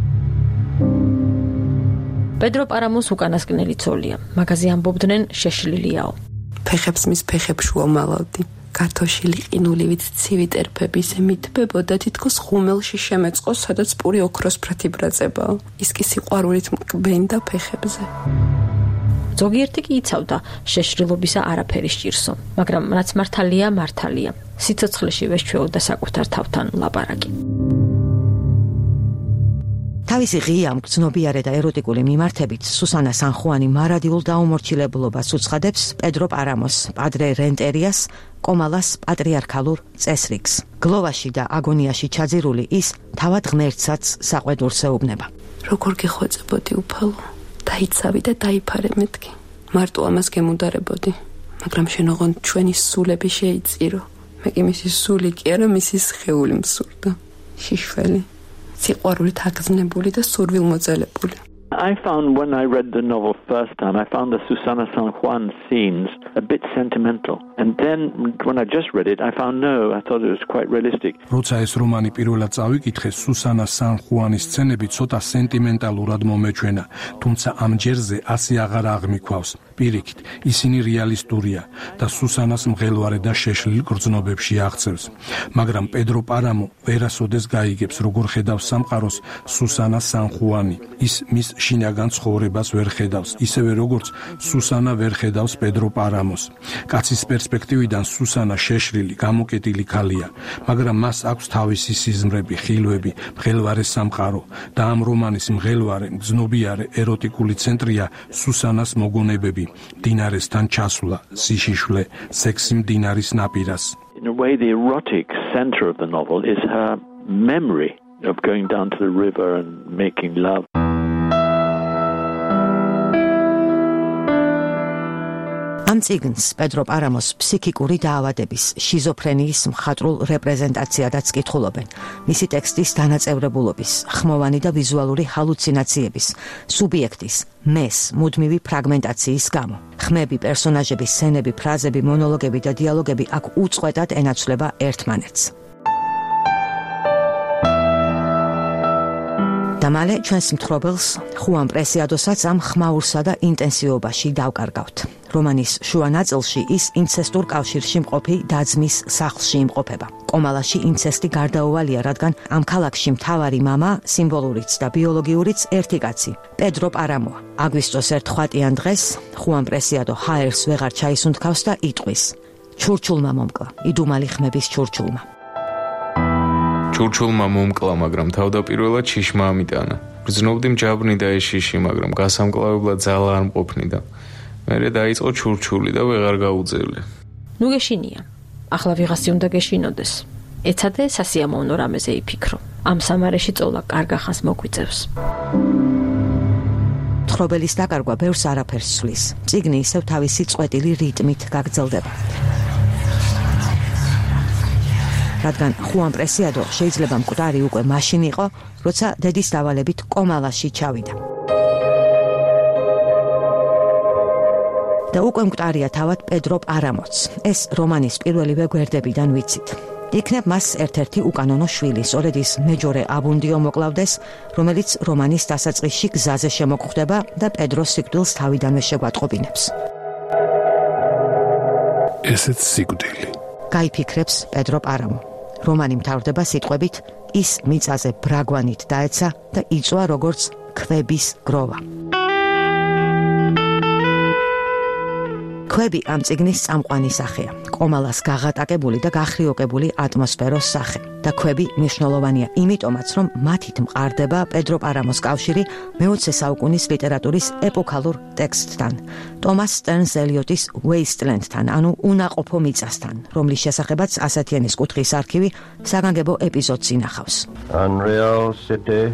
პედრო პარამოს უკანასკნელი ცოლია. მაგაზე ამბობდნენ შეშლილიაო. ფეხებს მის ფეხებში ვომალავდი. კარტოშილი ყინულივით ცივი ტერფების მითბებოდა თითქოს ხუმელში შემეწყოს, სადაც პური ოქროსფრათი ბრაწებაო. ის კი სიყვარულით მკბენდა ფეხებზე. ზოგიერთი კი იცავდა შეშრილობისა არაფერი სჭირსო, მაგრამ რაც მართალია, მართალია. სიცოცხლეში ვეშჩვეოდა საკუთარ თავთან ლაპარაკი. თავისი ღია, მგრძნობიარე და ეროტიკული მიმართებით სუსანა სანხუანი მარადიულ დაუმორჩილებულობას უცხადებს პედრო პარამოს, პადრე რენტერიას, კომალას პატრიარქალურ წესრიგს. გლოვაში და აგონიაში ჩაძირული ის თავად ღმერთსაც საყვედურს ეუბნება. როგორ გეხვეწებოდი უფალო, დაიცავი და დაიფარე მეთქი. მარტო ამას გემუდარებოდი, მაგრამ შენ ოღონდ ჩვენი სულები შეიწირო. მე კი მისი სული კი არა, მისი სხეული მსურდა. შიშველი, სიყვარულით აგზნებული და სურვილმოძალებული. I found when I read the novel first time, I found the Susana San Juan scenes a bit sentimental. And then when I just read it, I found no, I thought it was quite realistic. როცა ეს რომანი პირველად წავიკითხე, სუსანა სან ხუანის სცენები ცოტა სენტიმენტალურად მომეჩვენა, თუმცა ამ ჯერზე ასე აღარ აღმიქვავს. პირიქით, ისინი რეალისტურია და სუსანას მღელვარე და შეშლილ გრძნობებში აღწევს. მაგრამ პედრო პარამო ვერასოდეს გაიგებს, როგორ ხედავს სამყაროს სუსანა სან ხუანი. ის მის შინაგან ცხოვრებას ვერ ხედავს, ისევე როგორც სუსანა ვერ ხედავს პედრო პარამოს. კაცის პერსპექტივიდან სუსანა შეშლილი, გამოკეტილი ქალია, მაგრამ მას აქვს თავისი სიზმრები, ხილვები, მღელვარე სამყარო და ამ რომანის მღელვარე, მგზნობიარე ეროტიკული ცენტრია სუსანას მოგონებები, მდინარესთან ჩასვლა, სიშიშვლე, სექსი მდინარის ნაპირას. In a way, the erotic center of the novel is her memory of going down to the river and making love. ამ წიგნს პედრო პარამოს ფსიქიკური დაავადების, შიზოფრენიის მხატვრულ რეპრეზენტაციადაც კითხულობენ. მისი ტექსტის დანაწევრებულობის, ხმოვანი და ვიზუალური ჰალუცინაციების, სუბიექტის, მეს, მუდმივი ფრაგმენტაციის გამო. ხმები, პერსონაჟები, სცენები, ფრაზები, მონოლოგები და დიალოგები აქ უწყვეტად ენაცვლება ერთმანეთს. და მალე ჩვენს მთხრობელს ხუან პრესიადოსაც ამ ხმაურსა და ინტენსივობაში დავკარგავთ. რომანის შუა ნაწილში ის ინცესტურ კავშირში მყოფი დაძმის სახლში იმყოფება. კომალაში ინცესტი გარდაუვალია, რადგან ამ ქალაქში მთავარი მამა, სიმბოლურიც და ბიოლოგიურიც ერთი კაცი, პედრო პარამოა. აგვისტოს ერთ ხვატიან დღეს ხუან პრესიადო ჰაერს ვეღარ ჩაისუნთქავს და იტყვის: ჩურჩულმა მომკლა, იდუმალი ხმების ჩურჩულმა. ჩურჩულმა მომკლა, მაგრამ თავდაპირველად შიშმა ამიტანა. გრძნობდი მჯაბრნი და ეშიში, მაგრამ გასამკლავებლად ძალა არ მყოფნიდა. მერე დაიწყო ჩურჩული და ვეღარ გაუძევლე. ნუ გეშინია. ახლა ვიღასი უნდა გეშინოდეს. ეცადე სასიამოვნო რამეზე იფიქრო. ამ სამარეში წოლა კარგახანს მოგვიწევს. მთხრობელის დაკარგვა ბევრს არაფერს სვლის. წიგნი ისევ თავისი წყვეტილი რიტმით გაგრძელდება. რადგან ხუან პრესიადო შეიძლება მკვდარი უკვე მაშინ იყო, როცა დედის დავალებით კომალაში ჩავიდა. და უკვე მკვდარია თავად პედრო პარამოც. ეს რომანის პირველივე გვერდებიდან ვიცით. იქნებ მას ერთ-ერთი უკანონო შვილი, სწორედ ის მეჯორე აბუნდიო მოკლავდეს, რომელიც რომანის დასაწყისში გზაზე შემოგვხვდება და პედროს სიკვდილს თავიდანვე შეგვატყობინებს. ესეც სიკვდილი. გაიფიქრებს პედრო პარამო. რომანი მთავრდება სიტყვებით ის მიწაზე ბრაგვანით დაეცა და იწვა როგორც ქვების გროვა. ქვები ამ წიგნის წამყვანი სახეა. კომალას გაღატაკებული და გახრიოკებული ატმოსფეროს სახე. და ქვები მნიშვნელოვანია იმიტომაც, რომ მათით მყარდება პედრო პარამოს კავშირი მე-20 საუკუნის ლიტერატურის ეპოქალურ ტექსტთან, ტომას სტერნს ელიოტის Wasteland-თან, ანუ უნაყოფო მიწასთან, რომლის შესახებაც ასათიანის კუთხის არქივი საგანგებო ეპიზოდს ინახავს. Unreal city,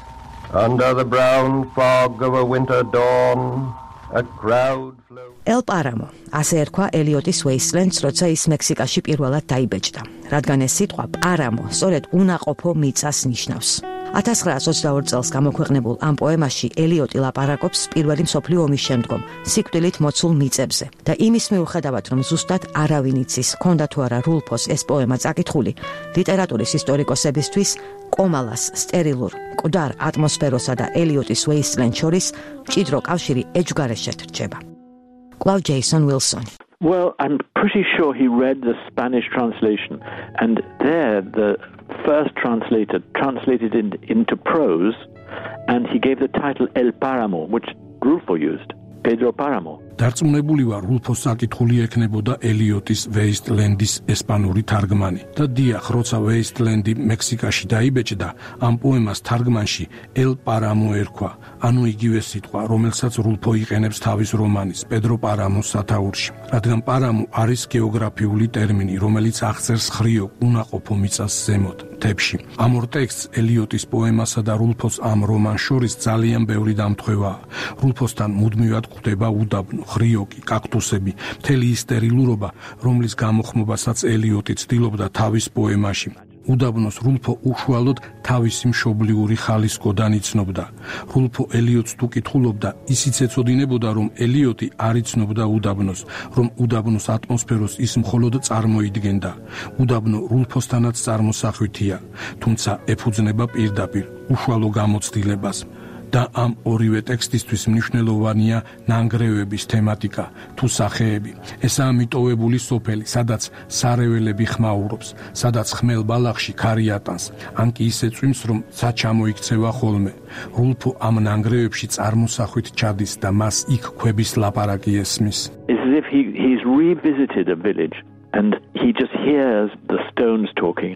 under the brown fog of a winter dawn, a crowd ელ პარამო, ასე ერქვა ელიოტის Wasteland-ს, როცა ის მექსიკაში პირველად დაიბეჭდა. რადგან ეს სიტყვა პარამო სწორედ უნაყოფო მიწას ნიშნავს. 1922 წელს გამოქვეყნებულ ამ პოემაში ელიოტი ლაპარაკობს პირველი მსოფლიო ომის შემდგომ სიკვდილით მოცულ მიწებზე და იმის მიუხედავად, რომ ზუსტად არავინ იცის, ჰქონდა თუ არა რულფოს ეს პოემა წაკითხული, ლიტერატურის ისტორიკოსებისთვის კომალას სტერილურ მკვდარ ატმოსფეროსა და ელიოტის Wasteland შორის მჭიდრო კავშირი ეჯგარეშეთ რჩება. Cloud Jason Wilson. Well, I'm pretty sure he read the Spanish translation, and there the first translator translated it into prose, and he gave the title El Páramo, which Rulfo used, Pedro Páramo. დარწმუნებული ვარ, რულფოს საკითხული ექნებოდა ელიოტის Wasteland-ის ესპანური თარგმანი. და დიახ, როცა Wasteland-ი მექსიკაში დაიბეჭდა, ამ პოემას თარგმანში El Páramo ერქვა, ანუ იგივე სიტყვა, რომელსაც რულფო იყენებს თავის რომანის პედრო პარამოს სათაურში. რადგან პარამო არის გეოგრაფიული ტერმინი, რომელიც აღწერს ხრიოკ უნაყოფო მიწას ზემოთ, მთებში. ამ ორ ტექსტს ელიოტის პოემასა და რულფოს ამ რომანს შორის ძალიან ბევრი დამთხვევაა. რულფოსთან მუდმივად გვხვდება უდაბნო, ხრიოკი, კაქტუსები, მთელი ის სტერილურობა, რომლის გამოხმობასაც ელიოტი ცდილობდა თავის პოემაში. უდაბნოს რულფო უშუალოდ თავისი მშობლიური ხალისკოდან იცნობდა. რულფო ელიოტს თუ კითხულობდა, ისიც ეცოდინებოდა, რომ ელიოტი არ იცნობდა უდაბნოს, რომ უდაბნოს ატმოსფეროს ის მხოლოდ წარმოიდგენდა. უდაბნო რულფოსთანაც წარმოსახვითია, თუმცა ეფუძნება პირდაპირ უშუალო გამოცდილებას. და ამ ორივე ტექსტისთვის მნიშვნელოვანია ნანგრევების თემატიკა თუ სახეები. ესაა მიტოვებული სოფელი, სადაც სარეველები ხმაურობს, სადაც ხმელ ბალახში ქარი ატანს, ან კი ისე წვიმს, რომ ცა ჩამოიქცევა ხოლმე. რულფო ამ ნანგრევებში წარმოსახვით ჩადის და მას იქ ქვების ლაპარაკი ესმის. It's as if he's revisited a village and he just hears the stones talking.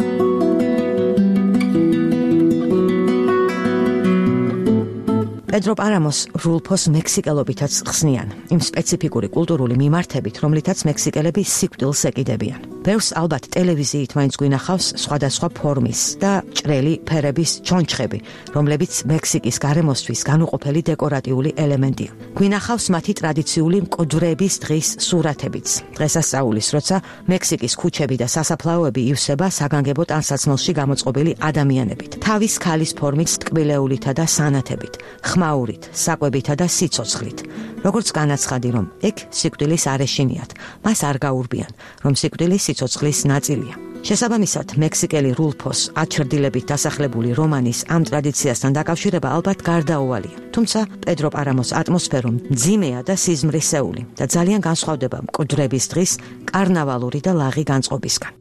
პედრო პარამოს რულფოს მექსიკელობითაც ხსნიან, იმ სპეციფიკური კულტურული მიმართებით, რომლითაც მექსიკელები სიკვდილს ეკიდებიან. ბევრს ალბათ ტელევიზიით მაინც გვინახავს სხვადასხვა ფორმის და ჭრელი ფერების ჩონჩხები, რომლებიც მექსიკის გარემოსთვის განუყოფელი დეკორატიული ელემენტია. გვინახავს მათი ტრადიციული მკვდრების დღის სურათებიც. დღესასწაულის, როცა მექსიკის ქუჩები და სასაფლაოები ივსება საგანგებო ტანსაცმელში გამოწყობილი ადამიანებით, თავის ქალის ფორმით, ტკბილეულითა და სანათებით, ხმაურით, საკვებითა და სიცოცხლით. როგორც განაცხადი, რომ ეგ სიკვდილის არეშინიათ, მას არ გაურბიან, რომ სიკვდილი სიცოცხლის ნაწილია. შესაბამისად, მექსიკელი რულფოს აჩრდილებით დასახლებული რომანის ამ ტრადიციასთან დაკავშირება ალბათ გარდაუვალია. თუმცა პედრო პარამოს ატმოსფერო მძიმეა და სიზმრისეული და ძალიან განსხვავდება მკვდრების დღის კარნავალური და ლაღი განწყობისგან.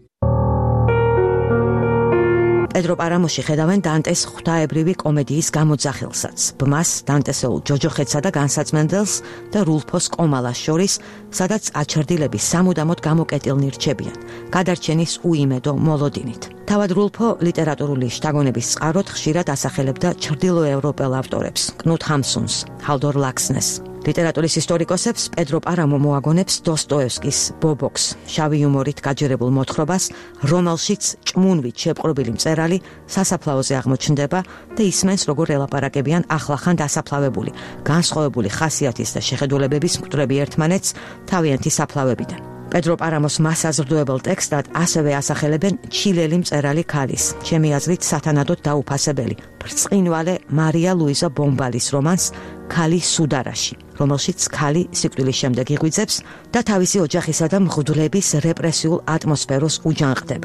პედრო პარამოში ხედავენ დანტეს ღვთაებრივი კომედიის გამოძახილსაც, ბმას, დანტესეულ ჯოჯოხეთსა და განსაცმენდელს და რულფოს კომალას შორის, სადაც აჩრდილები სამუდამოდ გამოკეტილნი რჩებიან, გადარჩენის უიმედო მოლოდინით. თავად რულფო ლიტერატურული შთაგონების წყაროდ ხშირად ასახელებდა ჩრდილოევროპელ ავტორებს, კნუტ ჰამსუნს, ჰალდორ ლაქსნეს. ლიტერატურის ისტორიკოსებს პედრო პარამო მოაგონებს დოსტოევსკის ბობოქს, შავი იუმორით გაჯერებულ მოთხრობას, რომელშიც ჭმუნვით შეპყრობილი მწერალი სასაფლაოზე აღმოჩნდება და ისმენს, როგორ ელაპარაკებიან ახლახან დასაფლავებული, განსხვავებული ხასიათის და შეხედულებების მკვდრები ერთმანეთს თავიანთი საფლავებიდან. პედრო პარამოს მასაზრდოებელ ტექსტად ასევე ასახელებენ ჩილელი მწერალი ქალის, ჩემი აზრით სათანადოდ დაუფასებელი, ბრწყინვალე მარია ლუიზა ბომბალის რომანს ქალი სუდარაში, რომელშიც ქალი სიკვდილის შემდეგ იღვიძებს და თავისი ოჯახისა და მღვდლების რეპრესიულ ატმოსფეროს უჯანყდება.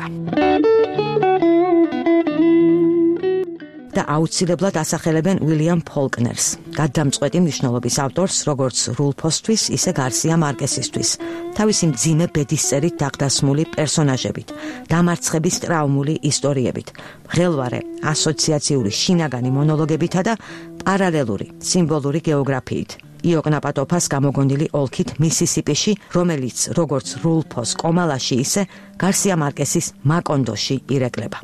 და აუცილებლად ასახელებენ უილიამ ფოლკნერს, გადამწყვეტი მნიშვნელობის ავტორს, როგორც რულფოსთვის, ისე გარსია მარკესისთვის, თავისი მძიმე ბედისწერით დაყდასმული პერსონაჟებით, დამარცხების ტრაუმული ისტორიებით, მღელვარე ასოციაციური შინაგანი მონოლოგებითა და პარალელური სიმბოლური გეოგრაფიით. იოკნაპატოფას გამოგონილი ოლქით მისისიპიში, რომელიც როგორც რულფოს კომალაში, ისე გარსია მარკესის მაკონდოში ირეკლება.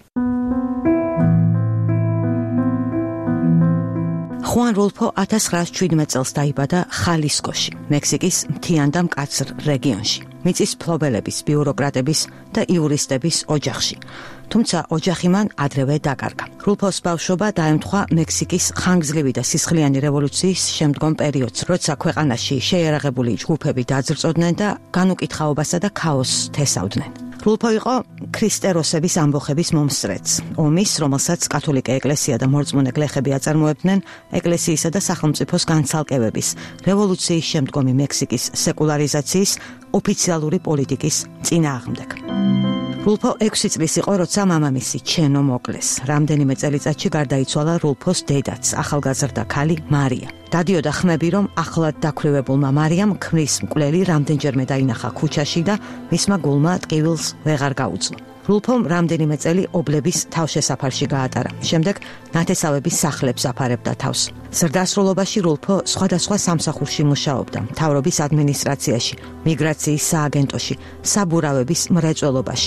ხუან რულფო 1917 წელს დაიბადა ხალისკოში, მექსიკის მთიან და მკაცრ რეგიონში, მიწის მფლობელების, ბიუროკრატების და იურისტების ოჯახში. თუმცა ოჯახი მან ადრევე დაკარგა. რულფოს ბავშვობა დაემთხვა მექსიკის ხანგრძლივი და სისხლიანი რევოლუციის შემდგომ პერიოდს, როცა ქვეყანაში შეიარაღებული ჯგუფები დაძრწოდნენ და განუკითხაობასა და ქაოსს თესავდნენ. რულფო იყო ქრისტეროსების ამბოხების მომსწრეც, ომის, რომელსაც კათოლიკე ეკლესია და მორწმუნე გლეხები აწარმოებდნენ ეკლესიისა და სახელმწიფოს განცალკევების, რევოლუციის შემდგომი მექსიკის სეკულარიზაციის, ოფიციალური პოლიტიკის წინააღმდეგ. რულფო 6 წლის იყო, როცა მამამისი ჩენო მოკლეს. რამდენიმე წელიწადში გარდაიცვალა რულფოს დედაც, ახალგაზრდა ქალი მარია. დადიოდა ხმები, რომ ახლად დაქვრივებულმა მარიამ ქმრის მკვლელი რამდენჯერმე დაინახა ქუჩაში და მისმა გულმა ტკივილს ვეღარ გაუძლო. რულფომ რამდენიმე წელი ობლების თავშესაფარში გაატარა. შემდეგ ნათესავების სახლებს აფარებდა თავს. ზრდასრულობაში რულფო სხვადასხვა სამსახურში მუშაობდა, მთავრობის ადმინისტრაციაში, მიგრაციის სააგენტოში, საბურავების მრეწველობაში.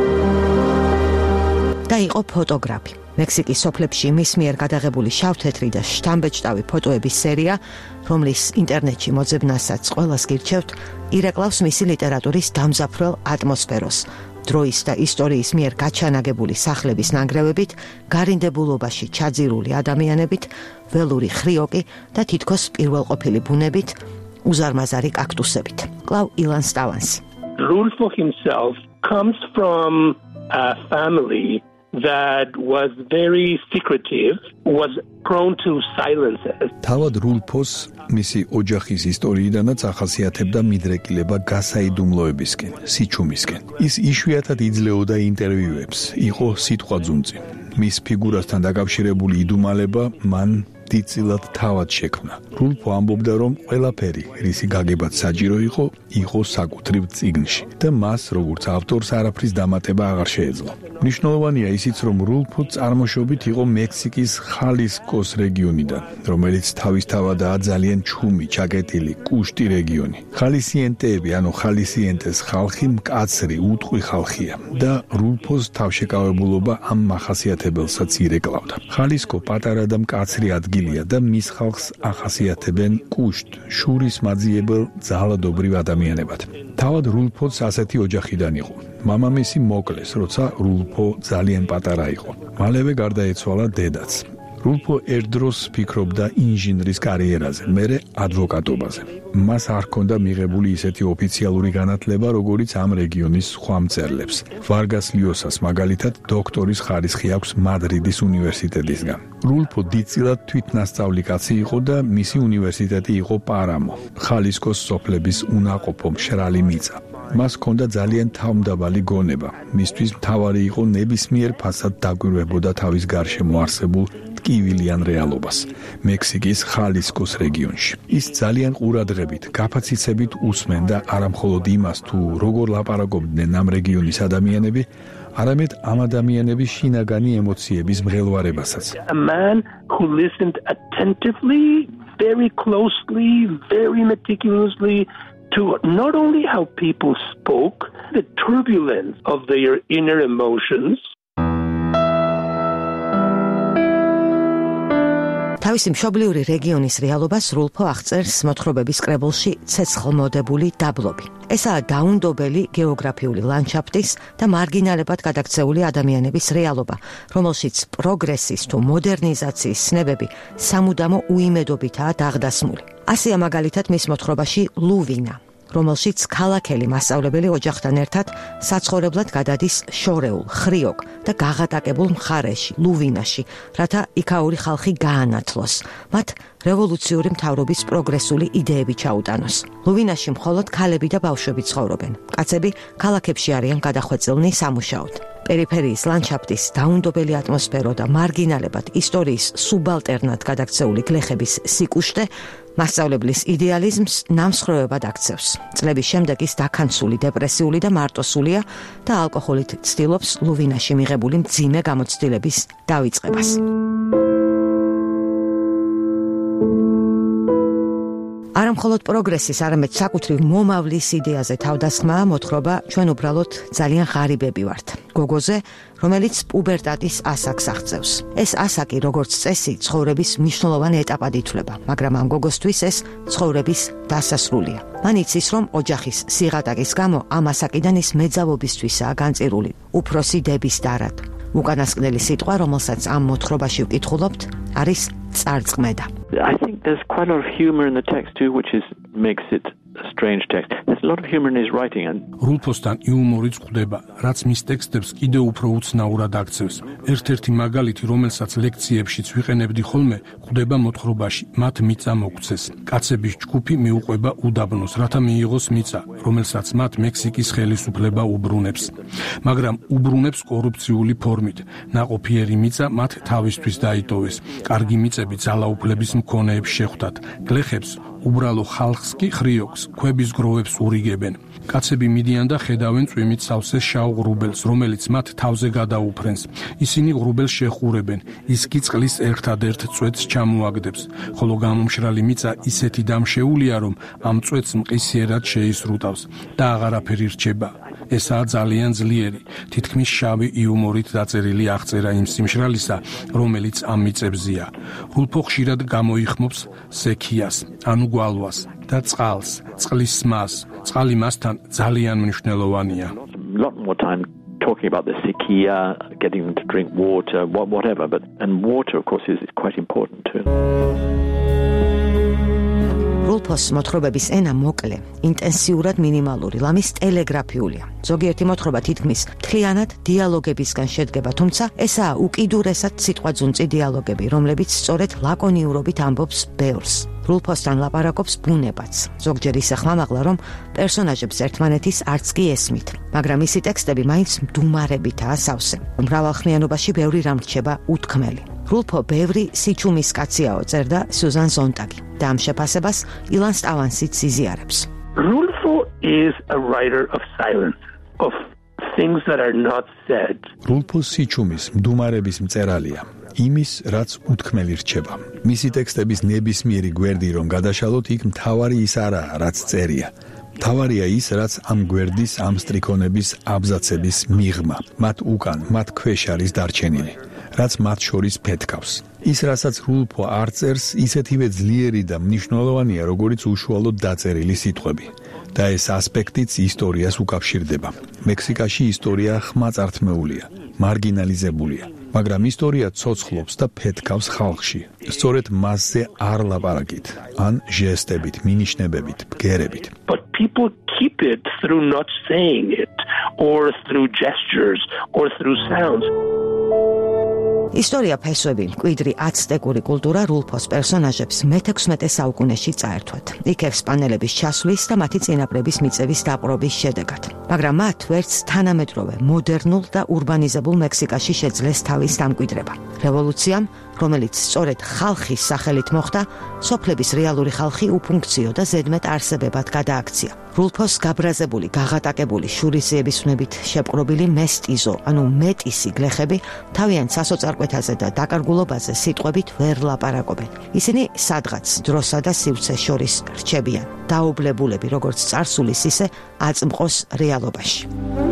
და იყო ფოტოგრაფი. მექსიკის სოფლებში მის მიერ გადაღებული შავ-თეთრი და შთამბეჭდავი ფოტოების სერია, რომლის ინტერნეტში მოძებნასაც ყველას გირჩევთ, ირეკლავს მისი ლიტერატურის დამზაფრელ ატმოსფეროს. დროის და ისტორიის მიერ გაჩანაგებული სახლების ნანგრევებით, გარინდებულობაში ჩაძირული ადამიანებით, ველური ხრიოკი და თითქოს პირველყოფილი ბუნებით, უზარმაზარი კაქტუსებით. კლავ ილან სტავანსი. Rulfo himself comes from a family that was very secretive, was prone to silences. თავად რულფოს მისი ოჯახის ისტორიიდანაც ახასიათებდა მიდრეკილება გასაიდუმლოებისკენ, სიჩუმისკენ. ის იშვიათად იძლეოდა ინტერვიუებს, იყო სიტყვაძუნწი. მის ფიგურასთან დაკავშირებული იდუმალება მან დიდწილად თავად შექმნა. რულფო ამბობდა, რომ ყველაფერი, რისი გაგებაც საჭირო იყო საკუთრივ წიგნში და მას, როგორც ავტორს, არაფრის დამატება აღარ შეეძლო. მნიშვნელოვანია ისიც, რომ რულფო წარმოშობით იყო მექსიკის ხალისკოს რეგიონიდან, რომელიც თავისთავადაა ძალიან ჩუმი, ჩაკეტილი, კუშტი რეგიონი. ხალისიენტეები, ანუ ხალისიენტეს ხალხი მკაცრი, უტყვი ხალხია და რულფოს თავშეკავებულობა ამ მახასიათებელსაც ირეკლავდა. ხალისკო პატარა და მკაცრი ადგილია და მის ხალხს ახასიათებენ კუშტ, შურის მაძიებელ ძალადობრივ ადამიანებად. თავად რულფოც ასეთი ოჯახიდან იყო. მამამისი მოკლეს, როცა რულფო ძალიან პატარა იყო. მალევე გარდაეცვალა დედაც. რულფო ერთდროს ფიქრობდა ინჟინრის კარიერაზე, მერე ადვოკატობაზე. მას არ ჰქონდა მიღებული ისეთი ოფიციალური განათლება, როგორიც ამ რეგიონის სხვა მწერლებს. ვარგას ლიოსას მაგალითად დოქტორის ხარისხი აქვს მადრიდის უნივერსიტეტისგან. რულფო დიდწილად თვითნასწავლი კაცი იყო და მისი უნივერსიტეტი იყო პარამო, ხალისკოს სოფლების უნაყოფო მშრალი მიწა. მას ჰქონდა ძალიან თავმდაბალი გონება. მისთვის მთავარი იყო ნებისმიერ ფასად დაგვირვებოდა თავის გარშემო არსებულ ტკივილიან რეალობას, მექსიკის ხალისკოს რეგიონში. ის ძალიან ყურადღებით, გაფაციცებით უსმენდა არამხოლოდ იმას, თუ როგორ ლაპარაკობდნენ ამ რეგიონის ადამიანები, არამედ ამ ადამიანების შინაგანი ემოციების მღელვარებასაც. A man who listened attentively, very closely, very meticulously to not only how people spoke, the turbulence of their inner emotions. თავისი მშობლიური რეგიონის რეალობას რულფო აღწერს მოთხრობების კრებულში ცეცხლმოდებული დაბლობი. ესაა დაუნდობელი გეოგრაფიული ლანდშაფტის და მარგინალებად გადაქცეული ადამიანების რეალობა, რომელშიც პროგრესის თუ მოდერნიზაციის ცნებები სამუდამო უიმედობითაა დაღდასმული. ასეა მაგალითად მის მოთხრობაში ლუვინა, რომელშიც ქალაქელი მასწავლებელი ოჯახთან ერთად საცხოვრებლად გადადის შორეულ, ხრიოკ და გაღატაკებულ მხარეში, ლუვინაში, რათა იქაური ხალხი გაანათლოს, მათ რევოლუციური მთავრობის პროგრესული იდეები ჩაუტანოს. ლუვინაში მხოლოდ ქალები და ბავშვები ცხოვრობენ. კაცები ქალაქებში არიან გადახვეწილნი სამუშაოდ. პერიფერიის ლანდშაფტის დაუნდობელი ატმოსფერო და მარგინალებად ისტორიის სუბალტერნად გადაქცეული გლეხების სიკუშტე მასწავლებლის იდეალიზმს ნამსხვრევებად აქცევს. წლების შემდეგ ის დაქანცული, დეპრესიული და მარტოსულია და ალკოჰოლით ცდილობს ლუვინაში მიღებული მძიმე გამოცდილების დავიწყებას. არამხოლოდ პროგრესის, არამედ საკუთრივ მომავლის იდეაზე თავდასხმაა მოთხრობა ჩვენ უბრალოდ ძალიან ღარიბები ვართ. გოგოზე, რომელიც პუბერტატის ასაკს აღწევს. ეს ასაკი, როგორც წესი, ცხოვრების მნიშვნელოვანი ეტაპად ითვლება, მაგრამ ამ გოგოსთვის ეს ცხოვრების დასასრულია. მან იცის, რომ ოჯახის სიღატაკის გამო ამ ასაკიდან ის მეძავობისთვისაა განწირული, უფროსი დების დარად. უკანასკნელი სიტყვა, რომელსაც ამ მოთხრობაში ვკითხულობთ, არის წარწყმედა. I think there's quite a lot of humor in the text too, which makes it a strange text. There's a lot of humor in his writing. რულფოსთან იუმორიც გვხვდება, რაც მის ტექსტებს კიდევ უფრო უცნაურად აქცევს. ერთ-ერთი მაგალითი, რომელსაც ლექციებშიც ვიყენებდი ხოლმე, გვხვდება მოთხრობაში, მათ მიწა მოგცეს. კაცების ჯგუფი მიუყვება უდაბნოს, რათა მიიღოს მიწა, რომელსაც მათ მექსიკის ხელისუფლება უბრუნებს. მაგრამ უბრუნებს კორუფციული ფორმით. ნაყოფიერი მიწა მათ თავისთვის დაიტოვეს. კარგი მიწები ძალაუფლების მქონეებს შეხვდათ. გლეხებს უბრალო ხალხს კი ხრიოკს, ქვების გროვებს ურიგებენ. კაცები მიდიან და ხედავენ წვიმით სავსეს შავ ღრუბელს, რომელიც მათ თავზე გადაუფრენს. ისინი ღრუბელს შეხურებენ, ის კი წყლის ერთადერთ წვეთს ჩამოაგდებს, ხოლო გამომშრალი მიწა ისეთი დამშეულია, რომ ამ წვეთს მყისიერად შეისრუტავს და აღარაფერი რჩება. ესაა ძალიან ძლიერი, თითქმის შავი იუმორით დაწერილი აღწერა იმ სიმშრალისა, რომელიც ამ მიწებზია. რულფო ხშირად გამოიხმობს სექიას, ანუ გვალვას და წყალს, წყლის მას. წყალი მასთან ძალიან მნიშვნელოვანია. Lot more time talking about the sequía, getting them to drink water, whatever, and water of course is quite important too. რულფოს მოთხრობების ენა მოკლე, ინტენსიურად მინიმალური, ლამის ტელეგრაფიულია. ზოგიერთი მოთხრობა თითქმის მთლიანად დიალოგებისგან შედგება, თუმცა ესაა უკიდურესად სიტყვაძუნწი დიალოგები, რომლებიც სწორედ ლაკონიურობით ამბობს ბევრს. რულფოსთან ლაპარაკობს ბუნებაც. ზოგჯერ ისე ხმამაღლა, რომ პერსონაჟებს ერთმანეთის არც კი ესმით, მაგრამ მისი ტექსტები მაინც მდუმარებითაა სავსე. მრავალხმიანობაში ბევრი რამ რჩება უთქმელი. რულფო ბევრი სიჩუმის კაციაო, წერდა სუზან ზონტაგი და ამ შეფასებას ილან სტავანსიც იზიარებს. Rulfo is a writer of silence, of things that are not said. რულფო სიჩუმის, მდუმარების მწერალია. იმის, რაც უთქმელი რჩება. მისი ტექსტების ნებისმიერი გვერდი რომ გადაშალოთ, იქ მთავარი ის არაა, რაც წერია. მთავარია ის, რაც ამ გვერდის ამ სტრიქონების აბზაცების მიღმა, მათ უკან, მათ ქვეშ არის დარჩენილი, რაც მათ შორის ფეთქავს. ის, რასაც რულფო არ წერს, ისეთივე ძლიერი და მნიშვნელოვანია, როგორც უშუალოდ დაწერილი სიტყვები. და ეს ასპექტიც ისტორიას უკავშირდება. მექსიკაში ისტორია ხმაწართმეულია, მარგინალიზებულია, მაგრამ ისტორია ცოცხლობს და ფეთქავს ხალხში. სწორედ მასზე არ ლაპარაკით, ან ჟესტებით, მინიშნებებით, ბგერებით. But people keep it through not saying it, or through gestures, or through sounds. ისტორია ფესვები, მკვიდრი აცტეკური კულტურა რულფოს პერსონაჟებს მე-16 საუკუნეში წაერთვათ. იქ ესპანელების ჩასვლის და მათი წინაპრების მიწების დაპყრობის შედეგად. მაგრამ მათ ვერც თანამედროვე, მოდერნულ და ურბანიზებულ მექსიკაში შეძლეს თავის დამკვიდრება. რევოლუციამ, რომელიც სწორედ ხალხის სახელით მოხდა, სოფლების რეალური ხალხი უფუნქციო და ზედმეტ არსებებად გადააქცია. რულფოს გაბრაზებული, გაღატაკებული შურისიების ვნებით შეპყრობილი მესტიზო, ანუ მეტისი გლეხები თავიანთ სასოწარკვეთაზე და დაკარგულობაზე სიტყვებით ვერ ლაპარაკობენ. ისინი სადღაც დროსა და სივრცეს შორის რჩებიან, დაობლებულები როგორც წარსულის, ისე აწმყოს რეალობაში.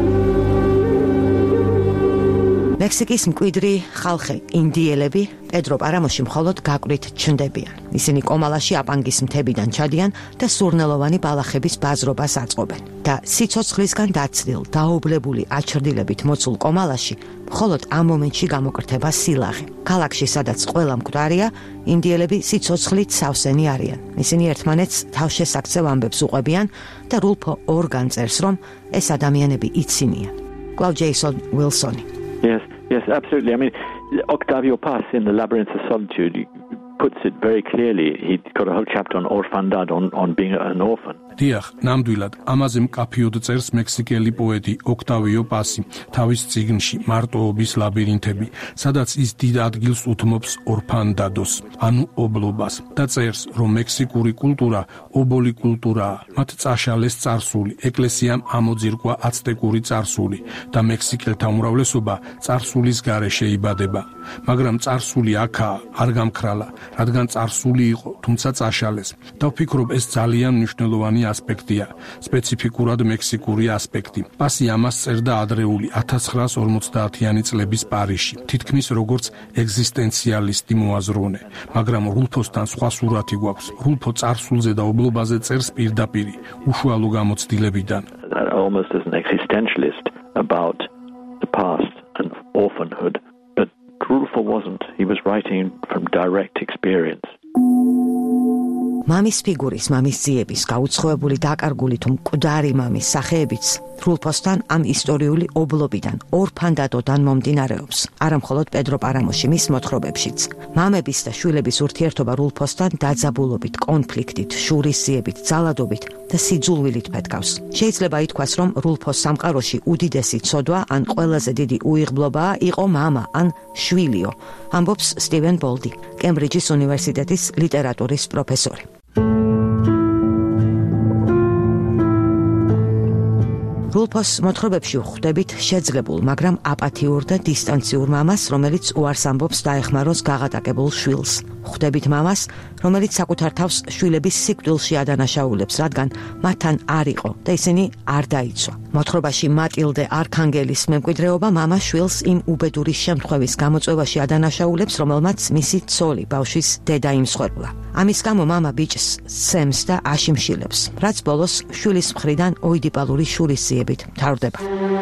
მექსიკის მკვიდრი ხალხი, ინდიელები, პედრო პარამოში მხოლოდ გაკვრით ჩნდებიან. ისინი კომალაში აპანგის მთებიდან ჩადიან და სურნელოვანი ბალახების ბაზრობას აწყობენ. და სიცოცხლისგან დაცლილ, დაობლებული აჩრდილებით მოცულ კომალაში მხოლოდ ამ მომენტში გამოკრთება სილაღე. ქალაქში, სადაც ყველა მკვდარია, ინდიელები სიცოცხლით სავსენი არიან. ისინი ერთმანეთს თავშესაქცევ ამბებს უყვებიან და რულფო ორგან წერს, რომ ეს ადამიანები იცინიან. კლავ ჯეისონ უილსონი. Yes, absolutely. I mean, Octavio Paz in The Labyrinth of Solitude puts it very clearly. He got a whole chapter on orfandad, on being an orphan. დიახ, ნამდვილად, ამაზე მკაფიოდ წერს მექსიკელი პოეტი ოქტავიო პასი თავის წიგნში მარტოობის ლაბირინთები, სადაც ის დიდ ადგილს უთმობს ორფანდადოს, ანუ ობლობას, და წერს, რომ მექსიკური კულტურა ობოლი კულტურაა, მათ წაშალეს წარსული, ეკლესიამ ამოძირკვა აცტეკური წარსული და მექსიკელთა უმრავლესობა წარსულის გარეშე იბადება, მაგრამ წარსული აქაა, არ გამქრალა, რადგან წარსული იყო, თუმცა წაშალეს. და ვფიქრობ, ეს ძალიან მნიშვნელოვანი ასპექტია, სპეციფიკურად მექსიკური ასპექტი. პასი ამას წერდა ადრეული 1950-იანი წლების პარიზში, თითქმის როგორც ეგზისტენციალისტი მოაზროვნე, მაგრამ რულფოსთან სხვა სურათი გვაქვს. რულფო წარსულზე და ობლობაზე წერს პირდაპირ, უშუალო გამოცდილებიდან. Almost as an existentialist about the past and orphanhood, but Rulfo wasn't. He was writing from direct experience. მამის ფიგურის, მამის ძიების, გაუცხოებული დაკარგული თუ მკვდარი მამის სახეებიც რულფოსთან ამ ისტორიული ობლობიდან, ორფანდადოდან მომდინარეობს. არა მხოლოდ პედრო პარამოში, მის მოთხრობებშიც. მამების და შვილების ურთიერთობა რულფოსთან დაძაბულობით, კონფლიქტით, შურისძიებით, ძალადობით და სიძულვილით ფეთქავს. შეიძლება ითქვას, რომ რულფოს სამყაროში უდიდესი ცოდვა ან ყველაზე დიდი უიღბლობაა იყო მამა ან შვილიო, ამბობს სტივენ ბოლდი, კემბრიჯის უნივერსიტეტის ლიტერატურის პროფესორი. რულფოს მოთხრობებში ვხვდებით შეძლებულ, მაგრამ აპათიურ და დისტანციურ მამას, რომელიც უარს ამბობს დაეხმაროს გაღატაკებულ შვილს. ვხვდებით მამას, რომელიც საკუთარ თავს შვილების სიკვდილში ადანაშაულებს, რადგან მათთან არ იყო და ისინი არ დაიცვა. მოთხრობაში მატილდე არქანგელის მემკვიდრეობა მამა შვილს იმ უბედური შემთხვევის გამოწვევაში ადანაშაულებს, რომელმაც მისი ცოლი, ბავშვის დედა იმსხვერპლა. ამის გამო მამა ბიჭს სცემს და აშიმშილებს, რაც ბოლოს შვილის მხრიდან ოიდიპალური შურისძიებით მთავრდება.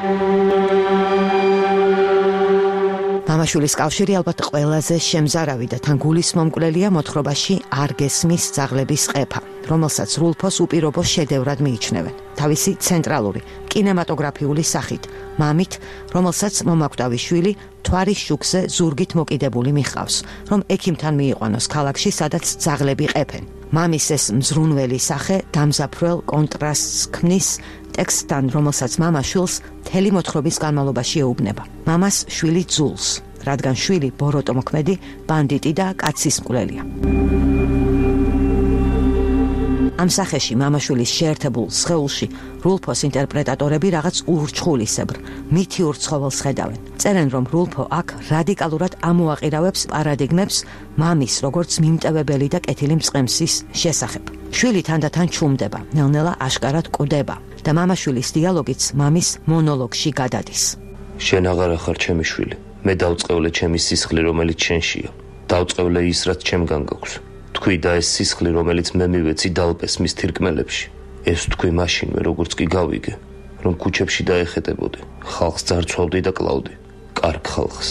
მამაშვილის კავშირი ალბათ ყველაზე შემზარავი და თან გულისმომკვლელია მოთხრობაში არ გესმის ძაღლების ყეფა, რომელსაც რულფოს უპირობო შედევრად მიიჩნევენ. თავისი ცენტრალური კინემატოგრაფიული სახით, მამით, რომელსაც მომაკვდავი შვილი თვარის შუქზე ზურგით მოკიდებული მიჰყავს, რომ ექიმთან მიიყვანოს ქალაქში, სადაც ძაღლები ყეფენ. მამის ეს მზრუნველი სახე დამზაფრველ კონტრასტს ქმნის ტექსტთან, რომელსაც მამა შვილს მთელი მოთხრობის განმავლობაში ეუბნება. მამას შვილი ძულს, რადგან შვილი ბოროტომოქმედი, ბანდიტი და კაცის მკვლელია. ამ სახეში მამაშვილის შეერთებულ სხეულში რულფოს ინტერპრეტატორები რაღაც ურჩხულისებრ, მითიურ ცხოველს ხედავენ. წერენ, რომ რულფო აქ რადიკალურად ამოაყირავებს პარადიგმებს მამის, როგორც მიმტევებელი და კეთილი მწყემსის შესახებ. შვილი თანდათან ჩუმდება, ნელ-ნელა აშკარად კვდება და მამაშვილის დიალოგიც მამის მონოლოგში გადადის. შენ აღარ ახარ ჩემი შვილი. მე დავწყევლე ჩემი სისხლი, რომელიც შენშია. დავწყევლე ის, რაც ჩემგან გაქვს. თქვი და ეს სისხლი, რომელიც მე მივეცი დალპეს მის თირკმელებში. ეს თქვი მაშინვე, როგორც კი გავიგე, რომ ქუჩებში დაეხეტებოდი, ხალხს ძარცვავდი და კლავდი. კარგ ხალხს.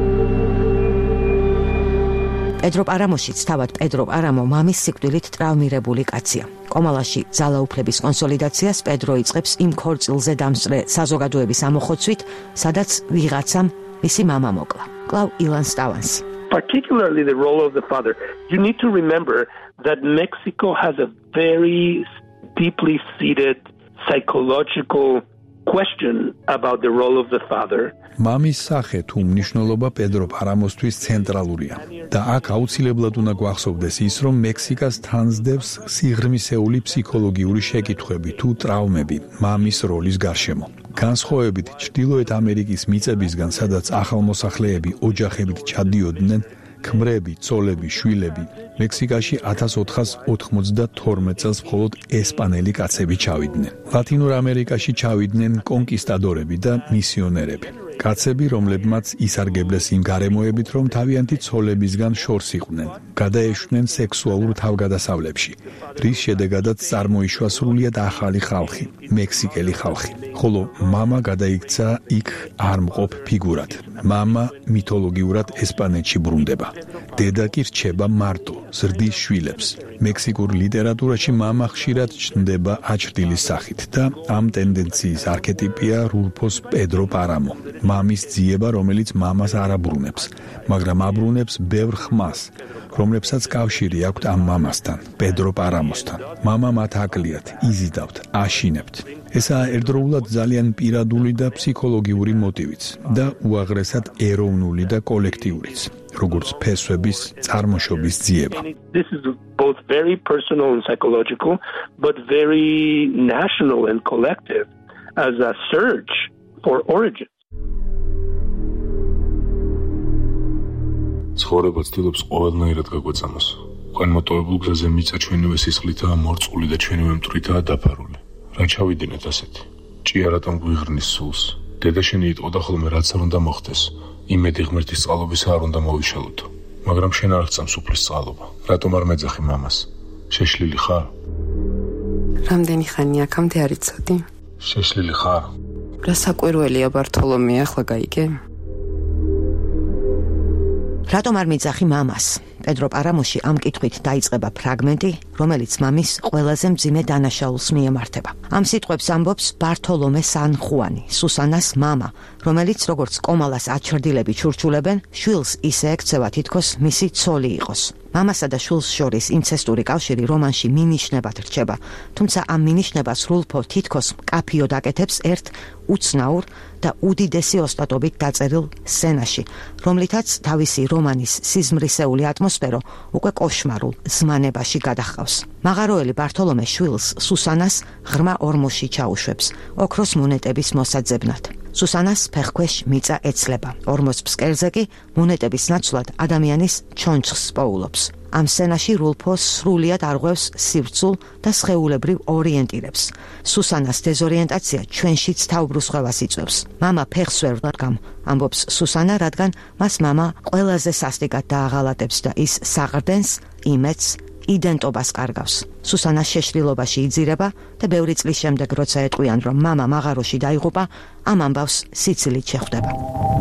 პედრო პარამოშიც თავად პედრო პარამო მამის სიკვდილით ტრავმირებული კაცია. კომალაში ძალაუფლების კონსოლიდაციას პედრო იწყებს იმ ქორწილზე დამსწრე საზოგადოების ამოხოცვით, სადაც ვიღაცამ მისი მამა მოკლა. კლავ ილან სტავანსი. Particularly the role of the father. You need to remember that Mexico has a very deeply seated psychological question about the role of the father. მამის სახე თუ მნიშვნელობა პედრო პარამოსთვის ცენტრალურია და აქ აუცილებლად უნდა გვახსოვდეს ის, რომ მექსიკას თანსდევს სიღრმისეული ფსიქოლოგიური შეკითხვები თუ ტრავმები მამის როლის გარშემო. განსხვავებით ჩრდილოეთ ამერიკის მიწებისგან, სადაც ახალმოსახლეები ოჯახებით ჩადიოდნენ, ქმრები, ცოლები, შვილები, მექსიკაში 1492 წელს მხოლოდ ესპანელი კაცები ჩავიდნენ. ლათინურ ამერიკაში ჩავიდნენ კონკისტადორები და მისიონერები. კაცები, რომლებმაც ისარგებლეს იმ გარემოებით, რომ თავიანთი ცოლებისგან შორს იყვნენ, გადაეშვნენ სექსუალურ თავგადასავლებში, რის შედეგადაც წარმოიშვა სრულიად ახალი ხალხი, მექსიკელი ხალხი. ხოლო მამა გადაიქცა იქ არ მყოფ ფიგურად. მამა მითოლოგიურად ესპანეთში ბრუნდება. დედა კი რჩება მარტო, ზრდის შვილებს. მექსიკურ ლიტერატურაში მამა ხშირად ჩნდება აჩრდილის სახით და ამ ტენდენციის არქეტიპია რულფოს პედრო პარამო. მამის ძიება, რომელიც მამას არ აბრუნებს, მაგრამ აბრუნებს ბევრ ხმას, რომლებსაც კავშირი აქვთ ამ მამასთან, პედრო პარამოსთან. მამა მათ აკლიათ, იზიდავთ, აშინებთ. ესაა ერთდროულად ძალიან პირადული და ფსიქოლოგიური მოტივიც და უაღრესად ეროვნული და კოლექტიურიც, როგორც ფესვების წარმოშობის ძიება. This is both very personal and psychological, but very national and collective as a search for origins. ცხოვრება ცდილობს ყოველნაირად გაგვეწამოს. განმოტოვებულ გზაზე მიწა ჩვენივე სისხლითაა მორწყული და ჩვენივე მტვრითაა დაფარული. რა ჩავიდინეთ ასეთი? ჭია რატომ გვიღრნის სულს? დედა შენი იტყოდა ხოლმე რაც არ უნდა მოხდეს, იმედი ღმერთის წყალობის არ უნდა მოვიშალოთ. მაგრამ შენ არ აღწამს უფლის წყალობა. რატომ არ მეძახი მამას? შეშლილი ხარ? რამდენი ხანია აქამდე არ იცოდი? შეშლილი ხარ? რა საკვირველია ბართოლომე, ახლა გაიგე? რატომ არ მიძახი მამას? პედრო პარამოში ამ კითხვით დაიწყება ფრაგმენტი, რომელიც მამის ყველაზე მძიმე დანაშაულს მიემართება. ამ სიტყვებს ამბობს ბართოლომე სან ხუანი, სუსანას მამა, რომელიც როგორც კომალას აჩრდილები ჩურჩულებენ, შვილს ისე ექცევა თითქოს მისი ცოლი იყოს. მამასა და შვილს შორის ინცესტური კავშირი რომანში მინიშნებად რჩება, თუმცა ამ მინიშნებას რულფო თითქოს მკაფიოდ აკეთებს ერთ უცნაურ და უდიდესი ოსტატობით დაწერილ სცენაში, რომლითაც თავისი რომანის სიზმრისეული ატმოსფერო უკვე კოშმარულ ზმანებაში გადაჰყავს. მაღაროელი ბართოლომე შვილს სუსანას ღრმა ორმოში ჩაუშვებს, ოქროს მონეტების მოსაძებნად. სუსანას ფეხქვეშ მიწა ეცლება. ორმოს ფსკერზე კი მონეტების ნაცვლად ადამიანის ჩონჩხს პოულობს. ამ სცენაში რულფო სრულიად არღვევს სივრცულ და სხეულებრივ ორიენტირებს. სუსანას დეზორიენტაცია ჩვენშიც თავბრუსხვევას იწვევს. მამა ფეხს ვერ ვდგამ, ამბობს სუსანა, რადგან მას მამა ყველაზე სასტიკად დააღალატებს და ის საყრდენს, იმედს, იდენტობას კარგავს. სუსანა შეშლილობაში იძირება და ბევრი წლის შემდეგ, როცა ეტყვიან, რომ მამა მაღაროში დაიღუპა, ამ ამბავს სიცილით შეხვდება.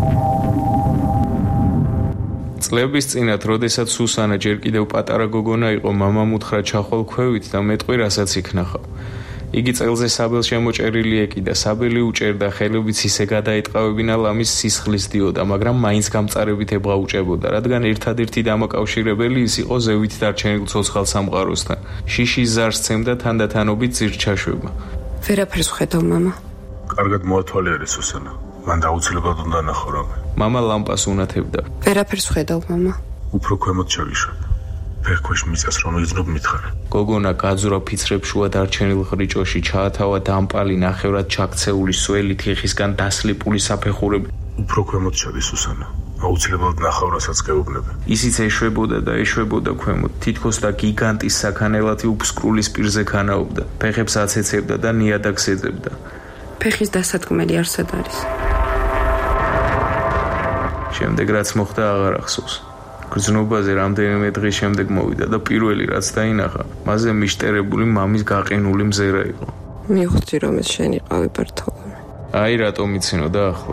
წლების წინათ, როდესაც სუსანა ჯერ კიდევ პატარა გოგონა იყო, მამამ უთხრა ჩახვალ ქვევით და მეტყვი რასაც იქნახავ. იგი წელზე საბელს შემოჭერილი ეკიდა, საბელი უჭერდა, ხელებით ისე გადაეტყავებინა ლამის სისხლის დიოდა, მაგრამ მაინც გამწარებით ებღაუჭებოდა, რადგან ერთადერთი დამაკავშირებელი ის იყო ზევით დარჩენილ ცოცხალ სამყაროსთან. შიშის ზარს ცემდა თანდათანობით ძირ ჩაშვება. ვერაფერს ვხედავ, მამა. კარგად მოათვალიერე, სუსანა. მან დაუცილებლად უნდა ნახო რომ მამა ლამპას უნათებდა. ვერაფერს ხედავ, მამა. უფრო ქვემოთ ჩავიშვებ. ფერქვეშ მიწას რომელიც ნობ მითხარ. გოგონა გაძურა ფიცრებ შუა დარჩენილ ხრიჭოში, ჩაათავა დამპალი ნახევრად ჩაქცეული სველი თიხისგან დასლიპული საფეხურები. უფრო ქვემოთ ჩადი სუსანა. აუცილებლად ნახავ რასაც გეუბნები. ისიც ეშვებოდა და ეშვებოდა ქვემოთ, თითქოს და გიგანტის საქანელათი უფსკრულის პირზე ქანაობდა. ფეხებს აცეცებდა და ნიადაგს ეძებდა. ფეხის დასადგმელი არსად არის. შემდეგ რაც მოხდა აღარ ახსოვს. გრძნობაზე რამდენიმე დღის შემდეგ მოვიდა და პირველი რაც დაინახა, მასზე მიშტერებული მამის გაყინული მზერა იყო. მივხვდი რომ ეს შენი ყავი ბართოლო. აი რატომ იცინოდა ახლა.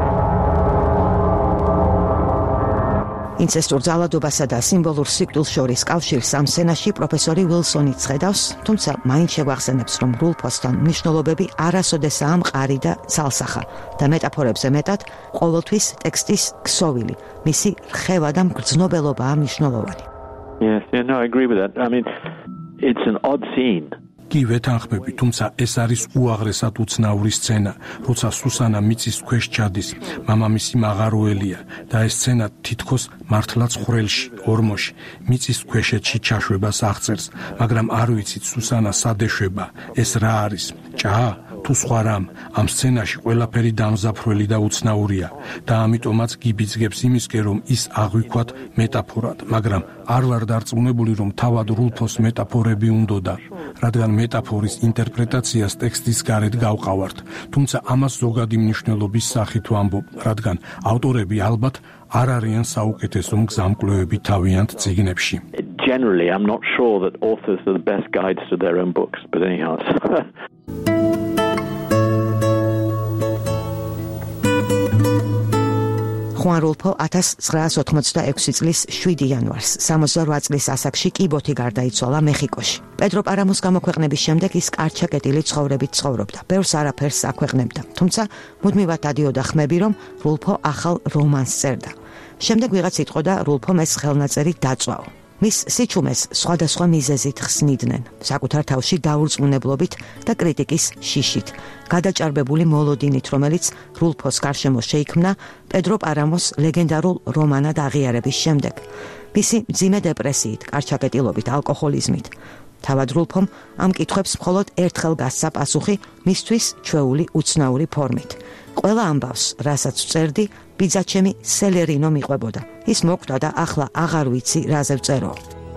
ინცესტურ ძალადობასა და სიმბოლურ სიკვდილს შორის კავშირს ამ სცენაში პროფესორი ვილსონი ხედავს, თუმცა მაინც შეგვახსენებს, რომ რულფოსთან მნიშვნელობები არასოდესაა მყარი და ცალსახა და მეტაფორებზე მეტად ყოველთვის ტექსტის ქსოვილი, მისი რხევა და მგრძნობელობაა მნიშვნელოვანი. Yes, no, I agree with that. I mean, it's an odd scene. კი ვეთანხმები, თუმცა ეს არის უაღრესად უცნაური სცენა, როცა სუსანა მიწის ქვეშ ჩადის, მამამისი მაღაროელია და ეს სცენა თითქოს მართლაც ხვრელში, ორმოში, მიწის ქვეშეთში ჩაშვებას აღწერს, მაგრამ არ ვიცით სუსანა სად ეშვება, ეს რა არის, ჭა? თუ სხვა რამ, ამ სცენაში ყველაფერი დამზაფრველი და უცნაურია და ამიტომაც გიბიძგებს იმისკენ, რომ ის აღვიქვათ მეტაფორად, მაგრამ არ ვარ დარწმუნებული, რომ თავად რულფოს მეტაფორები უნდოდა, რადგან მეტაფორის ინტერპრეტაციას ტექსტის გარეთ გავყავართ, თუმცა ამას ზოგადი მნიშვნელობის სახით ვამბობ, რადგან ავტორები ალბათ არ არიან საუკეთესო მგზამკვლევები თავიანთ წიგნებში. Generally, I'm not sure that authors are the best guides to their own books, but anyhow. ხუან რულფო 1986 წლის 7 იანვარს 68 წლის ასაკში კიბოთი გარდაიცვალა მეხიკოში. პედრო პარამოს გამოქვეყნების შემდეგ ის კარჩაკეტილი ცხოვრებით ცხოვრობდა. ბევრს არაფერს აქვეყნებდა, თუმცა მუდმივად დადიოდა ხმები, რომ რულფო ახალ რომანს წერდა. შემდეგ ვიღაც იტყოდა რულფომ ეს ხელნაწერი დაწვაო. მის სიჩუმეს სხვადასხვა მიზეზით ხსნიდნენ, საკუთარ თავში დაურწმუნებლობით და კრიტიკის შიშით, გადაჭარბებული მოლოდინით, რომელიც რულფოს გარშემო შეიქმნა პედრო პარამოს ლეგენდარულ რომანად აღიარების შემდეგ. მისი მძიმე დეპრესიით, კარჩაკეტილობით, ალკოჰოლიზმით. თავად რულფომ ამ კითხვებს მხოლოდ ერთხელ გასცა პასუხი მისთვის ჩვეული უცნაური ფორმით. ყველა ამბავს, რასაც ვწერდი, ბიძაჩემი სელერინო მიყვებოდა. ის მოკვდა და ახლა აღარ ვიცი რაზე ვწერო.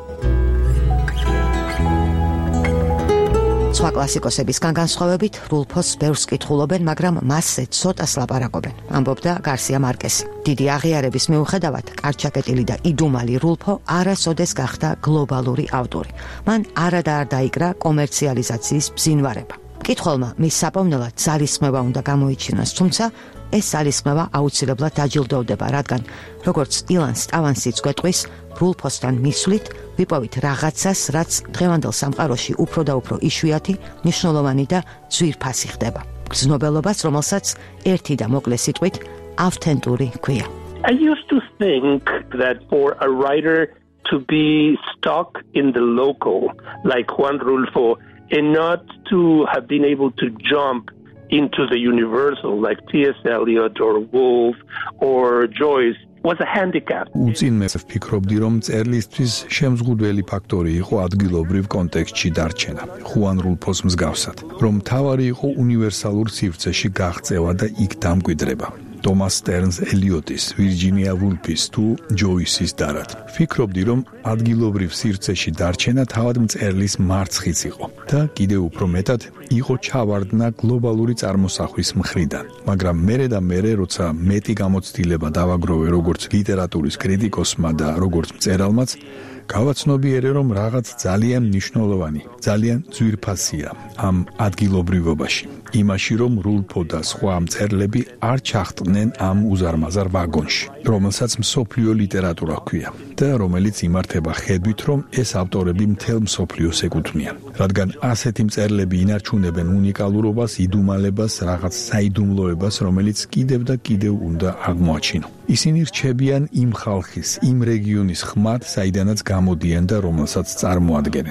სხვა კლასიკოსებისგან განსხვავებით, რულფოს ბევრს კითხულობენ, მაგრამ მასზე ცოტას ლაპარაკობენ, ამბობდა გარსია მარკესი. დიდი აღიარების მიუხედავად, კარჩაკეტილი და იდუმალი რულფო არასოდეს გახდა გლობალური ავტორი. მან არადარ დაიკრა კომერციალიზაციის ბზინვარება. კითხველმა მის საპოვნელად ძალისხმევა უნდა გამოიჩინოს, თუმცა ეს ძალისხმევა აუცილებლად დაჯილდოვდება, რადგან როგორც ილან სტავანსიც გვეტყვის, რულფოსთან მისვლით ვიპოვით რაღაცას, რაც დღევანდელ სამყაროში უფრო და უფრო იშვიათი, მნიშვნელოვანი და ძვირფასი ხდება. გრძნობელობას, რომელსაც ერთი და მოკლე სიტყვით ავთენტური ქვია. I used to think that for a writer to be stuck in the local, like Juan Rulfo, and not to have been able to jump into the universal, like T.S. Eliot or Woolf or Joyce, was a handicap. უწინმე ვფიქრობდი, რომ წერლისთვის შემზღუდველი ფაქტორი იყო ადგილობრივ კონტექსტში დარჩენა, ხუან რულფოს მსგავსად, რომ თავარი იყო უნივერსალურ სივრცეში გაღწევა და იქ დამკვიდრება. თომას სტერნს ელიოტის, ვირჯინია ვულფის თუ ჯოისის დარად. ვფიქრობდი, რომ ადგილობრივ სივრცეში დარჩენა თავად მწერლის მარცხიც იყო და კიდევ უფრო მეტად იყო ჩავარდნა გლობალური წარმოსახვის მხრიდან. მაგრამ მერე და მერე, როცა მეტი გამოცდილება დავაგროვე როგორც ლიტერატურის კრიტიკოსმა და როგორც მწერალმაც, გავაცნობიერე, რომ რაღაც ძალიან მნიშვნელოვანი, ძალიან ძვირფასია ამ ადგილობრივობაში. იმაში, რომ რულფო და სხვა მწერლები არ ჩახტნენ ამ უზარმაზარ ვაგონში, რომელსაც მსოფლიო ლიტერატურა ჰქვია და რომელიც იმართება ხედვით, რომ ეს ავტორები მთელ მსოფლიოს ეკუთვნიან. რადგან ასეთი მწერლები ინარჩუნებენ უნიკალურობას, იდუმალებას, რაღაც საიდუმლოებას, რომელიც კიდევ და კიდევ უნდა აღმოაჩინო. ისინი რჩებიან იმ ხალხის, იმ რეგიონის ხმად, საიდანაც გამოდიან და რომელსაც წარმოადგენენ.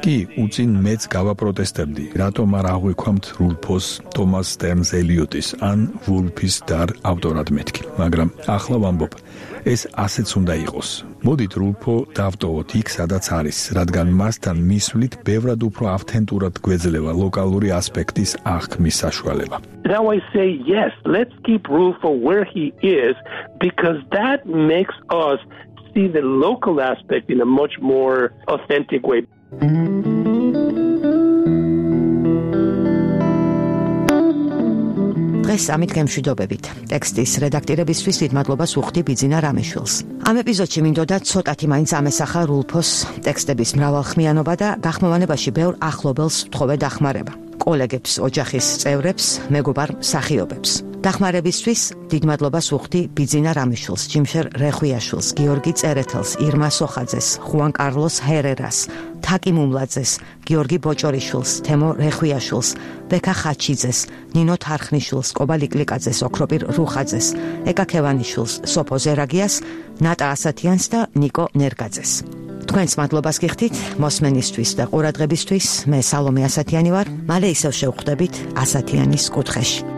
კი უწინ მეც გავაპროტესტებდი, რატომ არ აღვიქვამთ რულფოს, თომას სტერნს ელიოტის ან ვულფის დარ ავტორად მეთქი, მაგრამ ახლა ვამბობ, ეს ასეც უნდა იყოს. მოდით რულფო დავტოვოთ იქ, სადაც არის, რადგან მასთან მისვლით ბევრად უფრო ავთენტურად გვეძლევა ლოკალური ასპექტის აღქმის საშუალება. Now I say yes, let's keep Rulfo where he is because that makes us see the local aspect in a much more authentic way. დღეს ამით გემშვიდობებით. ტექსტის რედაქტირებისთვის დიდ მადლობას უხდი ბიძინა რამიშვილს. ამ ეპიზოდში მინდოდა ცოტათი მაინც ამესახა რულფოს ტექსტების მრავალხმიანობა და გახმოვანებაში ბევრ ახლობელს ვთხოვე დახმარება. კოლეგებს, ოჯახის წევრებს, მეგობარ მსახიობებს. დახმარებისთვის დიდ მადლობას უხდი ბიძინა რამიშვილს, ჯიმშერ რეხვიაშვილს, გიორგი წერეთელს, ირმა სოხაძეს, ხუან კარლოს ჰერერას, თაკი მუმლაძეს, გიორგი ბოჭორიშვილს, თემო რეხვიაშვილს, ბექა ხაჩიძეს, ნინო თარხნიშვილს, კობა ლიკლიკაძეს, ოქროპირ რუხაძეს, ეკა ქევანიშვილს, სოფო ზერაგიას, ნატა ასათიანს და ნიკო ნერგაძეს. თქვენს მადლობას გიხდით მოსმენისთვის და ყურადღებისთვის. მე სალომე ასათიანი ვარ. მალე ისევ შევხვდებით ასათიანის კუთხეში.